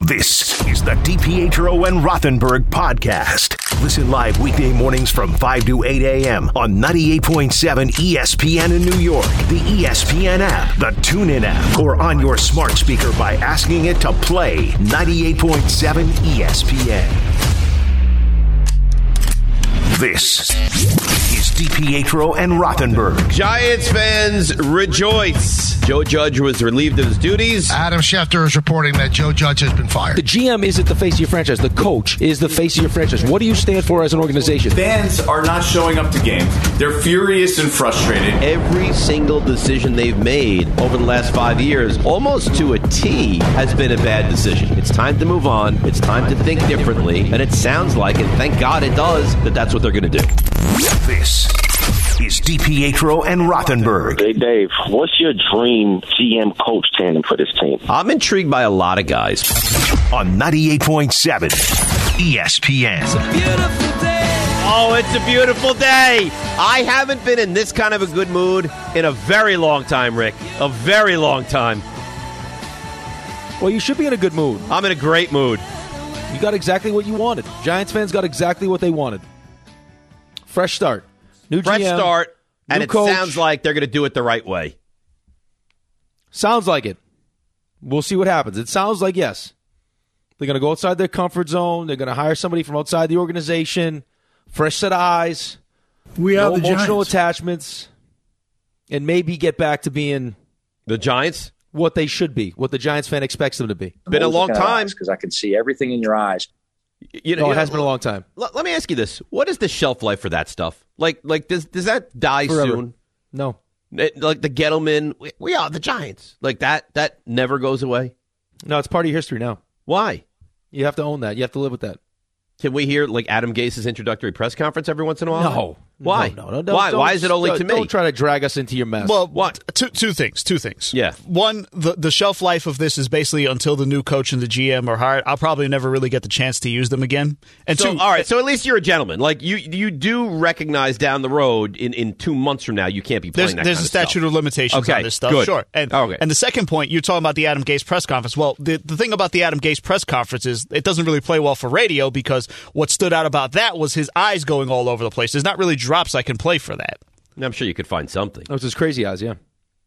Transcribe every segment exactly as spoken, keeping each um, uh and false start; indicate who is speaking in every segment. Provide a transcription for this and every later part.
Speaker 1: This is the DiPietro and Rothenberg podcast. Listen live weekday mornings from five to eight a.m. on ninety-eight point seven E S P N in New York, the E S P N app, the TuneIn app, or on your smart speaker by asking it to play ninety-eight point seven E S P N. This is DiPietro and Rothenberg.
Speaker 2: Giants fans rejoice. Joe Judge was relieved of his duties.
Speaker 3: Adam Schefter is reporting that Joe Judge has been fired.
Speaker 4: The G M isn't the face of your franchise. The coach is the face of your franchise. What do you stand for as an organization?
Speaker 5: Fans are not showing up to games. They're furious and frustrated.
Speaker 2: Every single decision they've made over the last five years, almost to a T, has been a bad decision. It's time to move on. It's time to think differently. And it sounds like, and thank God it does, that that's what they're going to do.
Speaker 1: This is DiPietro and Rothenberg.
Speaker 6: Hey, Dave, what's your dream G M coach tandem for this team?
Speaker 2: I'm intrigued by a lot of guys.
Speaker 1: On ninety-eight point seven E S P N.
Speaker 2: It's a beautiful day. Oh, it's a beautiful day. I haven't been in this kind of a good mood in a very long time, Rick. A very long time.
Speaker 4: Well, you should be in a good mood.
Speaker 2: I'm in a great mood.
Speaker 4: You got exactly what you wanted. Giants fans got exactly what they wanted. Fresh start. New
Speaker 2: Fresh
Speaker 4: G M,
Speaker 2: start, and it
Speaker 4: coach.
Speaker 2: sounds like they're going to do it the right way.
Speaker 4: Sounds like it. We'll see what happens. It sounds like yes. They're going to go outside their comfort zone. They're going to hire somebody from outside the organization. Fresh set of eyes.
Speaker 7: We are
Speaker 4: no
Speaker 7: the
Speaker 4: emotional
Speaker 7: Giants.
Speaker 4: attachments. And maybe get back to being
Speaker 2: the Giants?
Speaker 4: What they should be. What the Giants fan expects them to be.
Speaker 2: Been a long time.
Speaker 8: Because I can see everything in your eyes.
Speaker 2: You know,
Speaker 4: no,
Speaker 2: you
Speaker 4: it has
Speaker 2: know,
Speaker 4: been a long time.
Speaker 2: L- let me ask you this: what is the shelf life for that stuff? Like, like does does that die
Speaker 4: Forever.
Speaker 2: soon?
Speaker 4: No.
Speaker 2: It, like the Gettleman, we, we are the Giants. Like that, that never goes away.
Speaker 4: No, it's part of your history now.
Speaker 2: Why?
Speaker 4: You have to own that. You have to live with that.
Speaker 2: Can we hear like Adam Gase's introductory press conference every once in a while?
Speaker 4: No.
Speaker 2: Why?
Speaker 4: No, no, no.
Speaker 2: Why?
Speaker 4: Don't,
Speaker 2: Why is it only
Speaker 4: don't,
Speaker 2: to me?
Speaker 4: Don't try to drag us into your mess.
Speaker 7: Well,
Speaker 2: what?
Speaker 7: Two, two things. Two things.
Speaker 2: Yeah.
Speaker 7: One, the, the shelf life of this is basically until the new coach and the G M are hired. I'll probably never really get the chance to use them again. And
Speaker 2: so,
Speaker 7: two,
Speaker 2: all right. So at least you're a gentleman. Like you, you do recognize down the road in, in two months from now you can't be playing
Speaker 7: there's,
Speaker 2: that
Speaker 7: there's
Speaker 2: kind
Speaker 7: a
Speaker 2: of stuff.
Speaker 7: statute of limitations
Speaker 2: okay,
Speaker 7: on this stuff.
Speaker 2: Good.
Speaker 7: Sure. And
Speaker 2: okay.
Speaker 7: and the second point, you're talking about the Adam Gase press conference. Well, the the thing about the Adam Gase press conference is it doesn't really play well for radio because what stood out about that was his eyes going all over the place. There's not really drops I can play for that.
Speaker 2: I'm sure you could find something.
Speaker 4: That was his crazy eyes, yeah.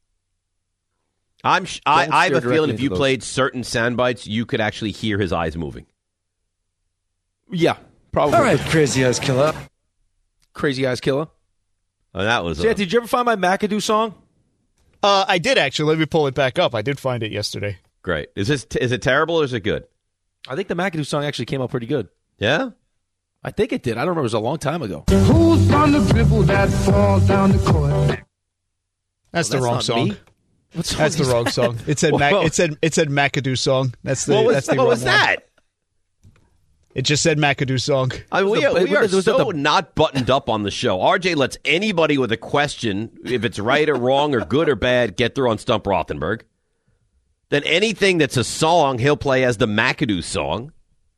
Speaker 2: I'm. Sh- I, I have a
Speaker 4: stare
Speaker 2: feeling
Speaker 4: directly
Speaker 2: if you
Speaker 4: into
Speaker 2: played certain sound bites, you could actually hear his eyes moving.
Speaker 4: Yeah, probably.
Speaker 9: All right, crazy eyes killer.
Speaker 4: Crazy eyes killer.
Speaker 2: Oh, that was.
Speaker 4: So,
Speaker 2: Uh,
Speaker 4: did you ever find my McAdoo song?
Speaker 7: Uh, I did actually. Let me pull it back up. I did find it yesterday.
Speaker 2: great. Is this? Is it terrible or is it good?
Speaker 4: I think the McAdoo song actually came out pretty good.
Speaker 2: Yeah.
Speaker 4: I think it did. I don't remember. It was a long time ago.
Speaker 9: Who's on the dribble that fall down the court?
Speaker 7: That's
Speaker 4: Well,
Speaker 7: the wrong
Speaker 4: not
Speaker 7: song.
Speaker 4: me. What song
Speaker 7: That's the
Speaker 4: is
Speaker 7: wrong
Speaker 4: that?
Speaker 7: song. It said Mac,
Speaker 4: Whoa.
Speaker 7: it said it said McAdoo song. That's the
Speaker 2: What was,
Speaker 7: that's the
Speaker 2: what
Speaker 7: wrong
Speaker 2: was
Speaker 7: one.
Speaker 2: that?
Speaker 7: It just said McAdoo song.
Speaker 2: I mean,
Speaker 4: Was
Speaker 2: we
Speaker 4: the-
Speaker 2: are, we are
Speaker 4: was that
Speaker 2: so
Speaker 4: the-
Speaker 2: not buttoned up on the show. R J lets anybody with a question, if it's right or wrong or good or bad, get through on Stump Rothenberg. Then anything that's a song, he'll play as the McAdoo song.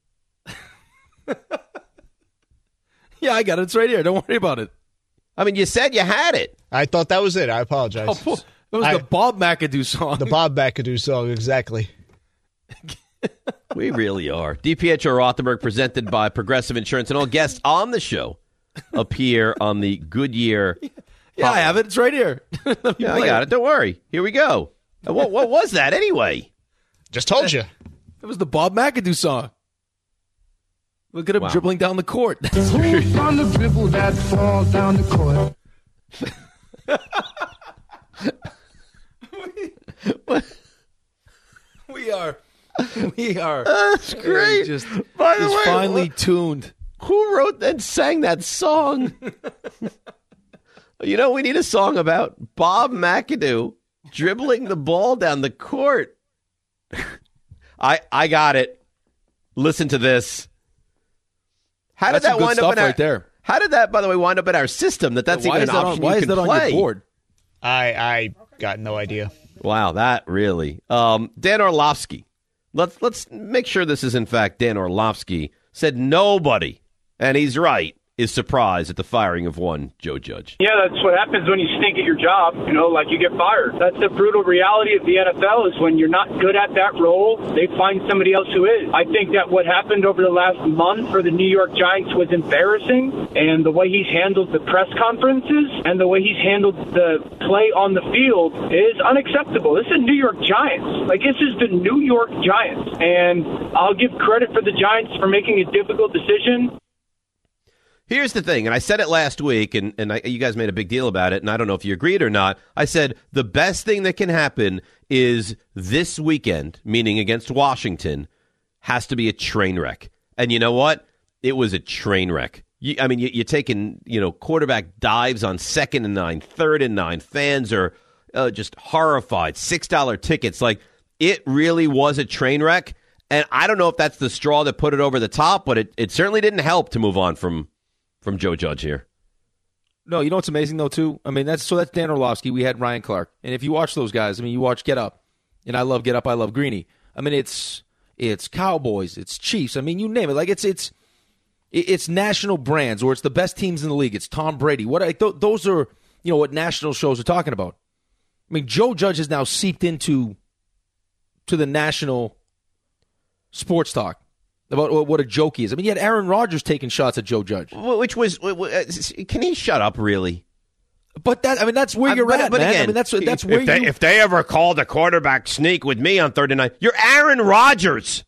Speaker 4: Yeah, I got it. It's right here. Don't worry about it.
Speaker 2: I mean, you said you had it.
Speaker 7: I thought that was it. I apologize.
Speaker 4: Oh, it was
Speaker 7: I-
Speaker 4: the Bob McAdoo song.
Speaker 7: The Bob McAdoo song, exactly.
Speaker 2: We really are. DiPietro Rothenberg, presented by Progressive Insurance, and all guests on the show appear on the Goodyear.
Speaker 4: Yeah, I have it. It's right here. Let me
Speaker 2: Yeah, I
Speaker 4: play
Speaker 2: got it. Don't worry. Here we go. Uh, What what was that anyway?
Speaker 7: Just told you.
Speaker 4: It was the Bob McAdoo song. Look at him
Speaker 2: Wow.
Speaker 4: dribbling down the court.
Speaker 9: Who's on the dribble that fall down the court?
Speaker 4: we are, we are.
Speaker 2: That's great.
Speaker 4: Just,
Speaker 2: By the
Speaker 4: just
Speaker 2: way,
Speaker 4: finely
Speaker 2: what-
Speaker 4: tuned.
Speaker 2: Who wrote and sang that song? You know, we need a song about Bob McAdoo dribbling the ball down the court. I I got it. Listen to this. How
Speaker 4: That's
Speaker 2: did
Speaker 4: some
Speaker 2: that
Speaker 4: good
Speaker 2: wind up
Speaker 4: stuff
Speaker 2: in our,
Speaker 4: right there.
Speaker 2: How did that, by the way, wind up in our system? That that's
Speaker 4: why
Speaker 2: even
Speaker 4: is
Speaker 2: an
Speaker 4: that
Speaker 2: option
Speaker 4: on, why
Speaker 2: you
Speaker 4: is
Speaker 2: can
Speaker 4: that on
Speaker 2: play.
Speaker 4: your board?
Speaker 7: I I got no idea.
Speaker 2: Wow, that really. Um, Dan Orlovsky. Let's let's make sure this is in fact Dan Orlovsky said nobody, and he's right. is surprised at the firing of one Joe Judge.
Speaker 10: Yeah, that's what happens when you stink at your job, you know, like you get fired. That's the brutal reality of the N F L is when you're not good at that role, they find somebody else who is. I think that what happened over the last month for the New York Giants was embarrassing, and the way he's handled the press conferences and the way he's handled the play on the field is unacceptable. This is New York Giants. Like, this is the New York Giants, and I'll give credit for the Giants for making a difficult decision.
Speaker 2: Here's the thing, and I said it last week, and, and I, you guys made a big deal about it, and I don't know if you agreed or not. I said the best thing that can happen is this weekend, meaning against Washington, has to be a train wreck. And you know what? It was a train wreck. You, I mean, you, you're taking, you know, quarterback dives on second and nine, third and nine. Fans are uh, just horrified. six dollar tickets. Like, it really was a train wreck. And I don't know if that's the straw that put it over the top, but it, it certainly didn't help to move on from From Joe Judge here.
Speaker 4: No, you know what's amazing, though, too? I mean, that's so that's Dan Orlovsky. We had Ryan Clark. And if you watch those guys, I mean, you watch Get Up. And I love Get Up. I love Greeny. I mean, it's it's Cowboys. It's Chiefs. I mean, you name it. Like, it's it's it's national brands, or it's the best teams in the league. It's Tom Brady. What I, th- Those are, you know, what national shows are talking about. I mean, Joe Judge has now seeped into to the national sports talk. About what a joke he is. I mean, you had Aaron Rodgers taking shots at Joe Judge,
Speaker 2: which was. Can he shut up, really?
Speaker 4: But that I mean, that's where
Speaker 2: I'm,
Speaker 4: you're
Speaker 2: but,
Speaker 4: at,
Speaker 2: but
Speaker 4: man.
Speaker 2: Again,
Speaker 4: I mean, that's that's where
Speaker 2: if they,
Speaker 4: you.
Speaker 2: If they ever called a quarterback sneak with me on third and nine, you're Aaron Rodgers.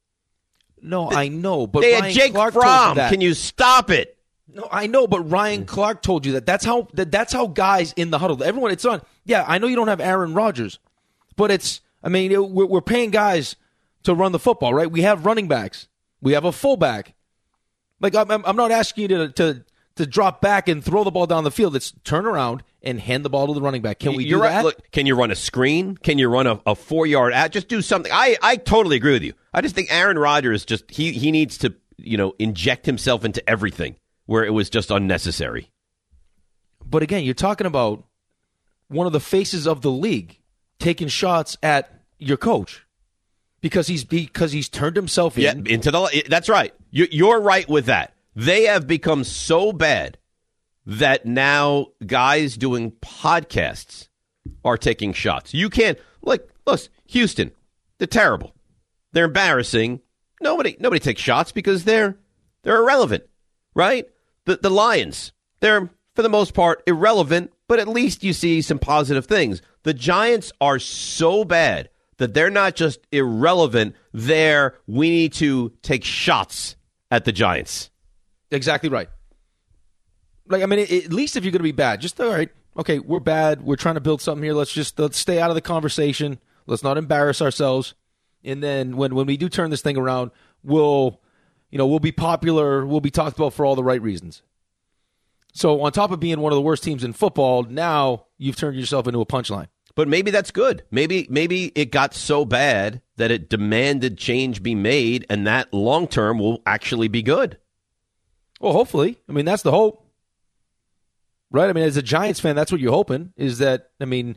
Speaker 4: No, I know, but
Speaker 2: they
Speaker 4: Ryan
Speaker 2: had Jake
Speaker 4: Clark
Speaker 2: Fromm.
Speaker 4: told you that.
Speaker 2: Can you stop it?
Speaker 4: No, I know, but Ryan Clark told you that. That's how that, that's how guys in the huddle. Everyone, it's on. Yeah, I know you don't have Aaron Rodgers, but it's. I mean, it, we're, we're paying guys to run the football, right? We have running backs. We have a fullback. Like, I'm, I'm not asking you to, to to drop back and throw the ball down the field. It's turn around and hand the ball to the running back. Can we
Speaker 2: You're
Speaker 4: do
Speaker 2: right.
Speaker 4: that?
Speaker 2: Look, can you run a screen? Can you run a, a four-yard out? Just do something. I, I totally agree with you. I just think Aaron Rodgers just he he needs to, you know, inject himself into everything where it was just unnecessary.
Speaker 4: But again, you're talking about one of the faces of the league taking shots at your coach. Because he's because he's turned himself in.
Speaker 2: Yeah, into the. That's right. You, you're right with that. They have become so bad that now guys doing podcasts are taking shots. You can't like look, Houston. They're terrible. They're embarrassing. Nobody nobody takes shots because they're they're irrelevant, right? The the Lions. They're for the most part irrelevant, but at least you see some positive things. The Giants are so bad that they're not just irrelevant, they're, we need to take shots at the Giants.
Speaker 4: Exactly right. Like, I mean, it, at least if you're going to be bad, just, all right, okay, we're bad, we're trying to build something here, let's just let's stay out of the conversation, let's not embarrass ourselves, and then when, when we do turn this thing around, we'll, you know, we'll be popular, we'll be talked about for all the right reasons. So on top of being one of the worst teams in football, now you've turned yourself into a punchline.
Speaker 2: But maybe that's good. Maybe maybe it got so bad that it demanded change be made, and that long-term will actually be good.
Speaker 4: Well, hopefully. I mean, that's the hope. Right? I mean, as a Giants fan, that's what you're hoping, is that, I mean,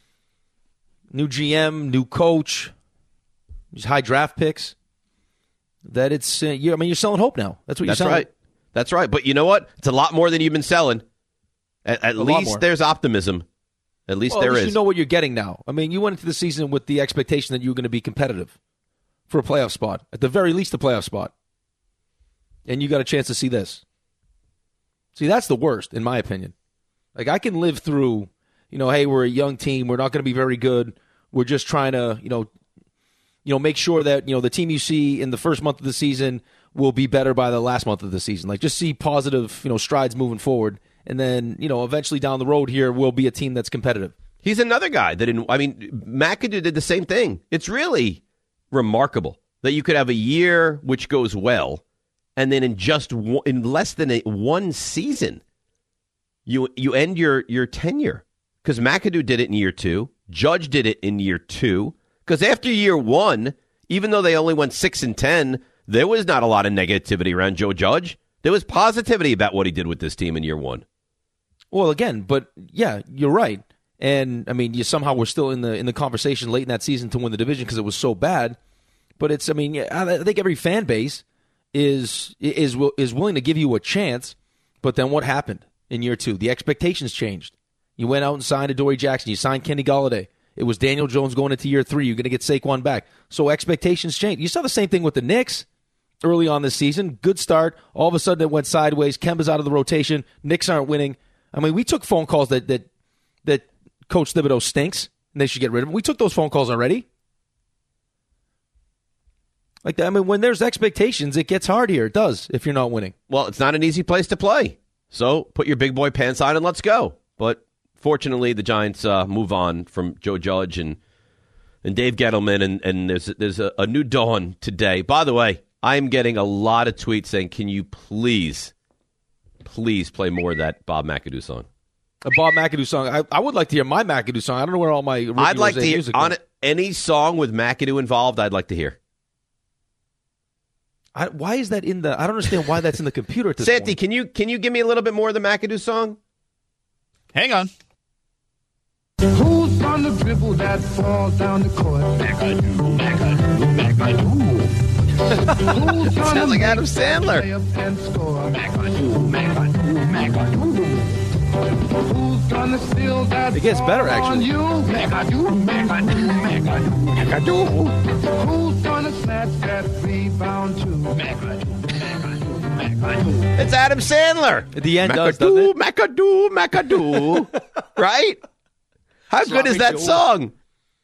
Speaker 4: new G M, new coach, these high draft picks, that it's, uh, you, I mean, you're selling hope now. That's what you're
Speaker 2: that's
Speaker 4: selling.
Speaker 2: That's right. That's right. But you know what? It's a lot more than you've been selling. At, at least there's optimism. At least
Speaker 4: well,
Speaker 2: there
Speaker 4: at least
Speaker 2: is.
Speaker 4: You know what you're getting now. I mean, you went into the season with the expectation that you were going to be competitive for a playoff spot, at the very least a playoff spot. And you got a chance to see this. See, that's the worst, in my opinion. Like, I can live through, you know, hey, we're a young team. We're not going to be very good. We're just trying to, you know, you know, make sure that, you know, the team you see in the first month of the season will be better by the last month of the season. Like, just see positive, you know, strides moving forward. And then, you know, eventually down the road here, we'll be a team that's competitive.
Speaker 2: He's another guy that, in, I mean, McAdoo did the same thing. It's really remarkable that you could have a year which goes well, and then in just one, in less than a, one season, you you end your, your tenure. Because McAdoo did it in year two. Judge did it in year two. Because after year one, even though they only went six and ten, there was not a lot of negativity around Joe Judge. There was positivity about what he did with this team in year one.
Speaker 4: Well, again, but yeah, you're right. And I mean, you somehow were still in the in the conversation late in that season to win the division because it was so bad. But it's, I mean, I think every fan base is is is willing to give you a chance. But then what happened in year two? The expectations changed. You went out and signed Adoree Jackson. You signed Kenny Golladay. It was Daniel Jones going into year three. You're going to get Saquon back. So expectations changed. You saw the same thing with the Knicks early on this season. Good start. All of a sudden it went sideways. Kemba's out of the rotation. Knicks aren't winning. I mean, we took phone calls that that, that Coach Thibodeau stinks and they should get rid of him. We took those phone calls already. Like that. I mean, when there's expectations, it gets hard here. It does if you're not winning.
Speaker 2: Well, it's not an easy place to play. So put your big boy pants on and let's go. But fortunately, the Giants uh, move on from Joe Judge and and Dave Gettleman, and, and there's there's a, a new dawn today. By the way, I'm getting a lot of tweets saying, "Can you please, please play more of that Bob McAdoo song?"
Speaker 4: A Bob McAdoo song. I, I would like to hear my McAdoo song. I don't know where all my Ricky
Speaker 2: I'd like
Speaker 4: Rose
Speaker 2: to hear
Speaker 4: music
Speaker 2: on
Speaker 4: is.
Speaker 2: any song with McAdoo involved. I'd like to hear.
Speaker 4: I, why is that in the? I don't understand why that's in the computer at this
Speaker 2: Santi,
Speaker 4: point.
Speaker 2: can you can you give me a little bit more of the McAdoo song?
Speaker 7: Hang on.
Speaker 9: Who's gonna dribble that ball down the court? McAdoo, McAdoo, McAdoo. Who's gonna
Speaker 2: Sounds like Adam
Speaker 9: make
Speaker 2: Sandler.
Speaker 9: play up and score? McAdoo, McAdoo, McAdoo. Who's gonna steal that
Speaker 4: It gets better,
Speaker 9: ball
Speaker 4: actually.
Speaker 9: on you? McAdoo, McAdoo, McAdoo, McAdoo. Who's gonna snatch that rebound too? McAdoo, McAdoo, McAdoo.
Speaker 2: It's Adam Sandler.
Speaker 4: At the end does, doesn't
Speaker 2: McAdoo,
Speaker 4: it?
Speaker 2: McAdoo, McAdoo. Right? How good is that song?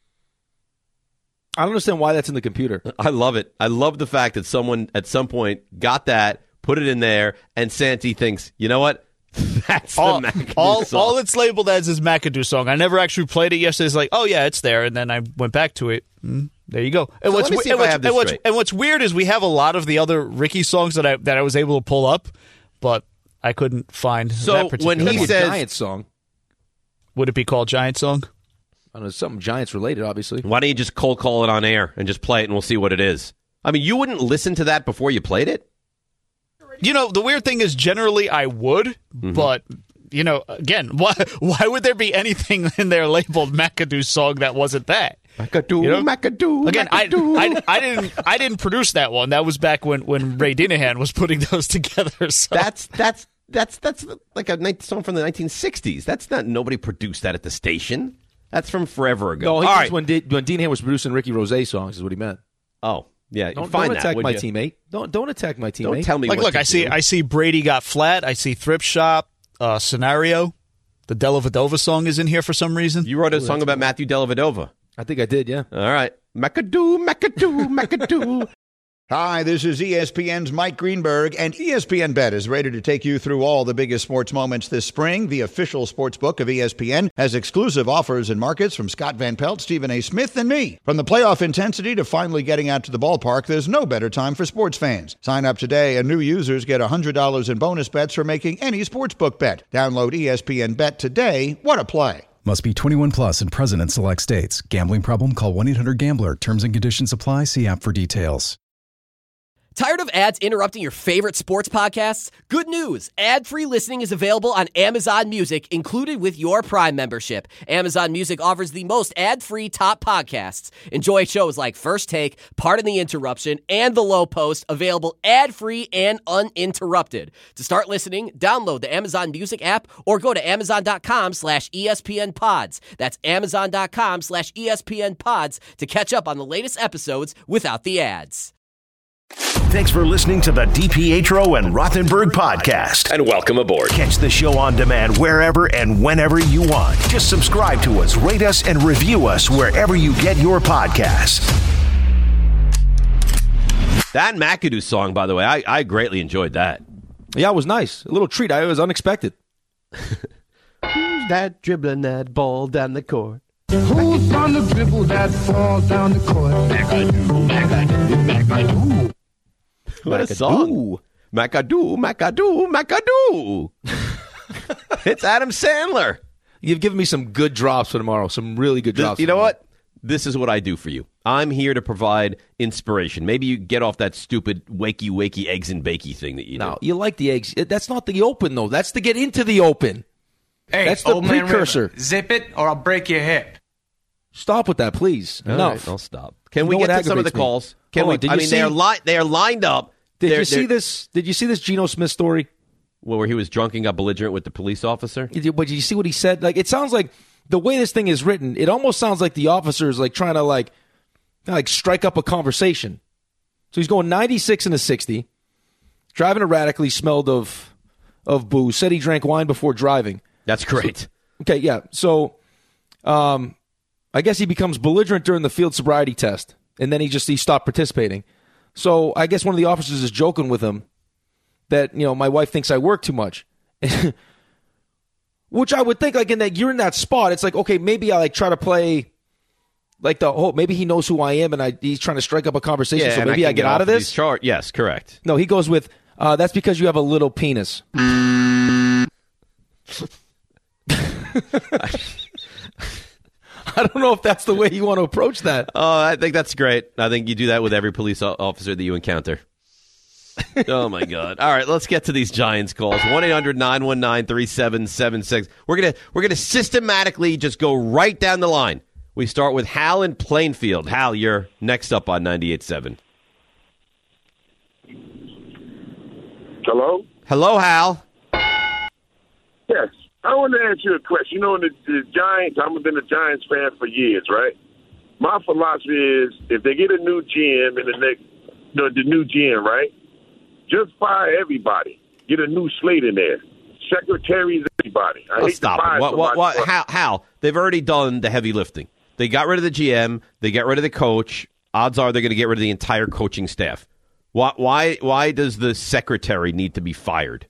Speaker 4: I don't understand why that's in the computer.
Speaker 2: I love it. I love the fact that someone at some point got that, put it in there, and Santi thinks, you know what? That's
Speaker 7: all,
Speaker 2: the McAdoo
Speaker 7: all,
Speaker 2: song.
Speaker 7: all it's labeled as is McAdoo song. I never actually played it yesterday. It's like, oh, yeah, it's there. And then I went back to it. Mm, there you go. And,
Speaker 2: So
Speaker 7: what's,
Speaker 2: let me see
Speaker 7: and,
Speaker 2: if I
Speaker 7: what's,
Speaker 2: have this
Speaker 7: and, what's,
Speaker 2: straight.
Speaker 7: and what's weird is we have a lot of the other Ricky songs that I that I was able to pull up, but I couldn't find
Speaker 2: So
Speaker 7: that particular
Speaker 2: when he
Speaker 7: one.
Speaker 2: says-
Speaker 4: Giants song.
Speaker 7: Would it be called Giant Song?
Speaker 4: I don't know, something Giants related, obviously.
Speaker 2: Why don't you just cold call it on air and just play it and we'll see what it is? I mean, you wouldn't listen to that before you played it?
Speaker 7: You know, the weird thing is generally I would,
Speaker 2: Mm-hmm.
Speaker 7: but, you know, again, why why would there be anything in there labeled McAdoo song that wasn't that?
Speaker 2: McAdoo,
Speaker 7: You know?
Speaker 2: McAdoo,
Speaker 7: Again, I,
Speaker 2: McAdoo.
Speaker 7: I, I didn't I didn't produce that one. That was back when, when Ray Dinahan was putting those together. So.
Speaker 2: That's that's that's that's like a night song from the nineteen sixties. That's not nobody produced that at the station. That's from forever ago.
Speaker 4: No, he
Speaker 2: All
Speaker 4: means
Speaker 2: right.
Speaker 4: when, D- when Dean Hand was producing Ricky Rose songs is what he meant.
Speaker 2: Oh, yeah.
Speaker 4: Don't,
Speaker 2: find
Speaker 4: don't
Speaker 2: that,
Speaker 4: attack
Speaker 2: would
Speaker 4: my
Speaker 2: you?
Speaker 4: teammate. Don't don't attack my teammate.
Speaker 2: Don't tell me
Speaker 7: like,
Speaker 2: what
Speaker 7: look,
Speaker 2: to
Speaker 7: I see
Speaker 2: do.
Speaker 7: I see Brady Got Flat. I see Thrift Shop. Uh, Scenario. The Della Vadova song is in here for some reason.
Speaker 2: You wrote a song about Matthew Dellavedova.
Speaker 4: I think I did, yeah.
Speaker 2: All right. McAdoo, McAdoo, McAdoo.
Speaker 11: Hi, this is E S P N's Mike Greenberg, and E S P N Bet is ready to take you through all the biggest sports moments this spring. The official sports book of E S P N has exclusive offers and markets from Scott Van Pelt, Stephen A. Smith, and me. From the playoff intensity to finally getting out to the ballpark, there's no better time for sports fans. Sign up today, and new users get one hundred dollars in bonus bets for making any sportsbook bet. Download E S P N Bet today. What a play.
Speaker 12: Must be twenty-one plus and present in select states. Gambling problem? Call one eight hundred gambler. Terms and conditions apply. See app for details.
Speaker 13: Tired of ads interrupting your favorite sports podcasts? Good news! Ad-free listening is available on Amazon Music, included with your Prime membership. Amazon Music offers the most ad-free top podcasts. Enjoy shows like First Take, Pardon the Interruption, and The Low Post, available ad-free and uninterrupted. To start listening, download the Amazon Music app or go to amazon.com slash ESPN pods. That's amazon.com slash ESPN pods to catch up on the latest episodes without the ads.
Speaker 1: Thanks for listening to the DiPietro and Rothenberg podcast.
Speaker 14: And welcome aboard.
Speaker 1: Catch the show on demand wherever and whenever you want. Just subscribe to us, rate us, and review us wherever you get your podcasts.
Speaker 2: That McAdoo song, by the way, I, I greatly enjoyed that.
Speaker 4: Yeah, it was nice. A little treat. I was unexpected.
Speaker 2: Who's that dribbling that ball down the court?
Speaker 9: Who's gonna dribble that ball down the court? McAdoo, McAdoo, McAdoo.
Speaker 2: What a song. McAdoo, McAdoo, McAdoo. It's Adam Sandler.
Speaker 4: You've given me some good drops for tomorrow. Some really good drops.
Speaker 2: This, you know what? This is what I do for you. I'm here to provide inspiration. Maybe you get off that stupid wakey, wakey, eggs and bakey thing that you
Speaker 4: No,
Speaker 2: do.
Speaker 4: you like the eggs. That's not the open, though. That's to get into the open.
Speaker 15: Hey,
Speaker 4: That's the
Speaker 15: old man
Speaker 4: precursor.
Speaker 15: River, zip it or I'll break your hip.
Speaker 4: Stop with that, please.
Speaker 2: All
Speaker 4: Enough.
Speaker 2: right, I'll stop. Can
Speaker 4: You
Speaker 2: we
Speaker 4: know
Speaker 2: get
Speaker 4: what
Speaker 2: to some of the
Speaker 4: aggravates me?
Speaker 2: calls? Can
Speaker 4: Hold
Speaker 2: we?
Speaker 4: on, did
Speaker 2: I
Speaker 4: you
Speaker 2: mean,
Speaker 4: see-
Speaker 2: they are li- they are lined up.
Speaker 4: Did
Speaker 2: They're-
Speaker 4: you see
Speaker 2: they're-
Speaker 4: this? Did you see this Geno Smith story?
Speaker 2: where he was drunk and got belligerent with the police officer.
Speaker 4: But you see what he said? Like, it sounds like the way this thing is written, it almost sounds like the officer is like trying to like, like strike up a conversation. So he's going ninety-six and a sixty, driving erratically, smelled of of booze, said he drank wine before driving.
Speaker 2: That's great.
Speaker 4: So, okay, yeah. So um, I guess he becomes belligerent during the field sobriety test, and then he just he stopped participating. So I guess one of the officers is joking with him that, you know, my wife thinks I work too much. Which I would think, like, in that you're in that spot, it's like, okay, maybe I like try to play like the whole, maybe he knows who I am and I, he's trying to strike up a conversation,
Speaker 2: Yeah,
Speaker 4: so
Speaker 2: and
Speaker 4: maybe
Speaker 2: I
Speaker 4: I,
Speaker 2: can
Speaker 4: get
Speaker 2: get
Speaker 4: out
Speaker 2: off
Speaker 4: of
Speaker 2: of
Speaker 4: this.
Speaker 2: these char- yes, correct.
Speaker 4: No, he goes with, uh, that's because you have a little penis. I don't know if that's the way you want to approach that.
Speaker 2: Oh, I think that's great. I think you do that with every police o- officer that you encounter. Oh, my God. All right, let's get to these Giants calls. one eight hundred nine one nine three seven seven six. We're going to we're gonna systematically just go right down the line. We start with Hal in Plainfield. Hal, you're next up on ninety-eight seven.
Speaker 14: Hello?
Speaker 2: Hello, Hal.
Speaker 14: Yes. I want to ask you a question. You know, the, the Giants, I've been a Giants fan for years, right? My philosophy is if they get a new G M in the next, no, the new G M, right? Just fire everybody. Get a new slate in there. Secretaries, everybody. I
Speaker 2: Oh,
Speaker 14: hate
Speaker 2: stop
Speaker 14: to fire
Speaker 2: it. What, what,
Speaker 14: somebody
Speaker 2: what,
Speaker 14: for-
Speaker 2: Hal, Hal, they've already done the heavy lifting. They got rid of the G M. They got rid of the coach. Odds are they're going to get rid of the entire coaching staff. Why, why, why does the secretary need to be fired?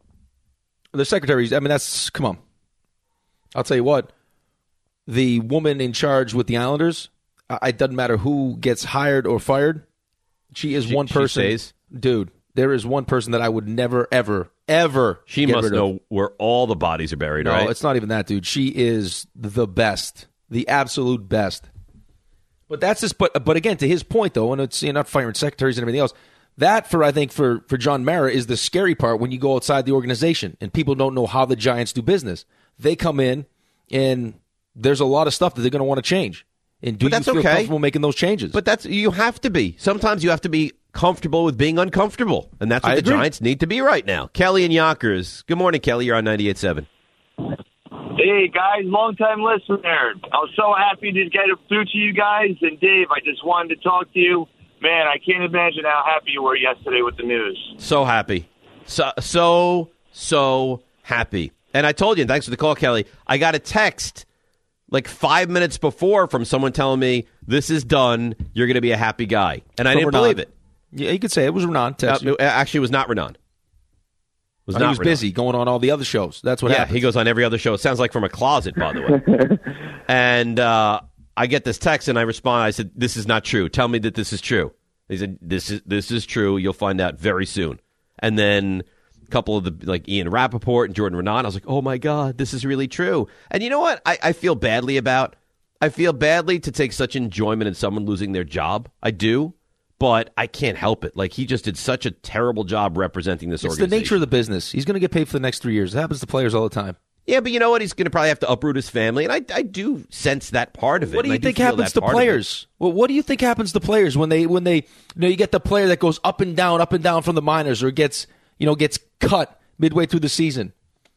Speaker 4: The secretaries, I mean, that's, come on. I'll tell you what, the woman in charge with the Islanders, uh, it doesn't matter who gets hired or fired. She is
Speaker 2: She-
Speaker 4: one
Speaker 2: she
Speaker 4: person.
Speaker 2: stays?
Speaker 4: Dude, there is one person that I would never, ever, ever
Speaker 2: She
Speaker 4: get
Speaker 2: must
Speaker 4: rid of.
Speaker 2: know where all the bodies are buried,
Speaker 4: No,
Speaker 2: right?
Speaker 4: it's not even that, dude. She is the best, the absolute best. But that's just, but, but again, to his point, though, and it's, you're not firing secretaries and everything else, that, for I think, for, for John Mara is the scary part when you go outside the organization and people don't know how the Giants do business. They come in, and there's a lot of stuff that they're going to want to change. And do
Speaker 2: But that's
Speaker 4: you feel
Speaker 2: okay.
Speaker 4: comfortable making those changes?
Speaker 2: But that's you have to be. Sometimes you have to be comfortable with being uncomfortable, and that's what
Speaker 4: I
Speaker 2: the
Speaker 4: agree.
Speaker 2: Giants need to be right now. Kelly and Yonkers. Good morning, Kelly. You're on ninety-eight seven.
Speaker 16: Hey, guys, long-time listener. I was so happy to get it through to you guys. And, Dave, I just wanted to talk to you. Man, I can't imagine how happy you were yesterday with the news.
Speaker 2: So happy. So, so, so happy. And I told you, and thanks for the call, Kelly, I got a text like five minutes before from someone telling me, this is done, you're going to be a happy guy. And I
Speaker 4: From
Speaker 2: didn't
Speaker 4: Renan.
Speaker 2: believe it.
Speaker 4: Yeah, you could say it was Renan. text you.
Speaker 2: Uh, actually, it was not Renan. It was
Speaker 4: he
Speaker 2: not
Speaker 4: was
Speaker 2: Renan.
Speaker 4: busy going on all the other shows. That's what
Speaker 2: yeah,
Speaker 4: happened.
Speaker 2: he goes on every other show. It sounds like from a closet, by the way. And uh, I get this text, and I respond. I said, this is not true. Tell me that this is true. He said, this is this is true. You'll find out very soon. And then a couple of the, like Ian Rappaport and Jordan Renan, I was like, oh, my God, this is really true. And you know what I, I feel badly about? I feel badly to take such enjoyment in someone losing their job. I do. But I can't help it. Like, he just did such a terrible job representing this
Speaker 4: It's the
Speaker 2: organization.
Speaker 4: nature of the business. He's going to get paid for the next three years. It happens to players all the time.
Speaker 2: Yeah, but you know what? He's going to probably have to uproot his family, and I, I do sense that part of it.
Speaker 4: What do
Speaker 2: and
Speaker 4: you
Speaker 2: I
Speaker 4: think
Speaker 2: feel
Speaker 4: happens
Speaker 2: that
Speaker 4: to
Speaker 2: part of it.
Speaker 4: players? Well, what do you think happens to players when they when they you know you get the player that goes up and down, up and down from the minors, or gets you know gets cut midway through the season?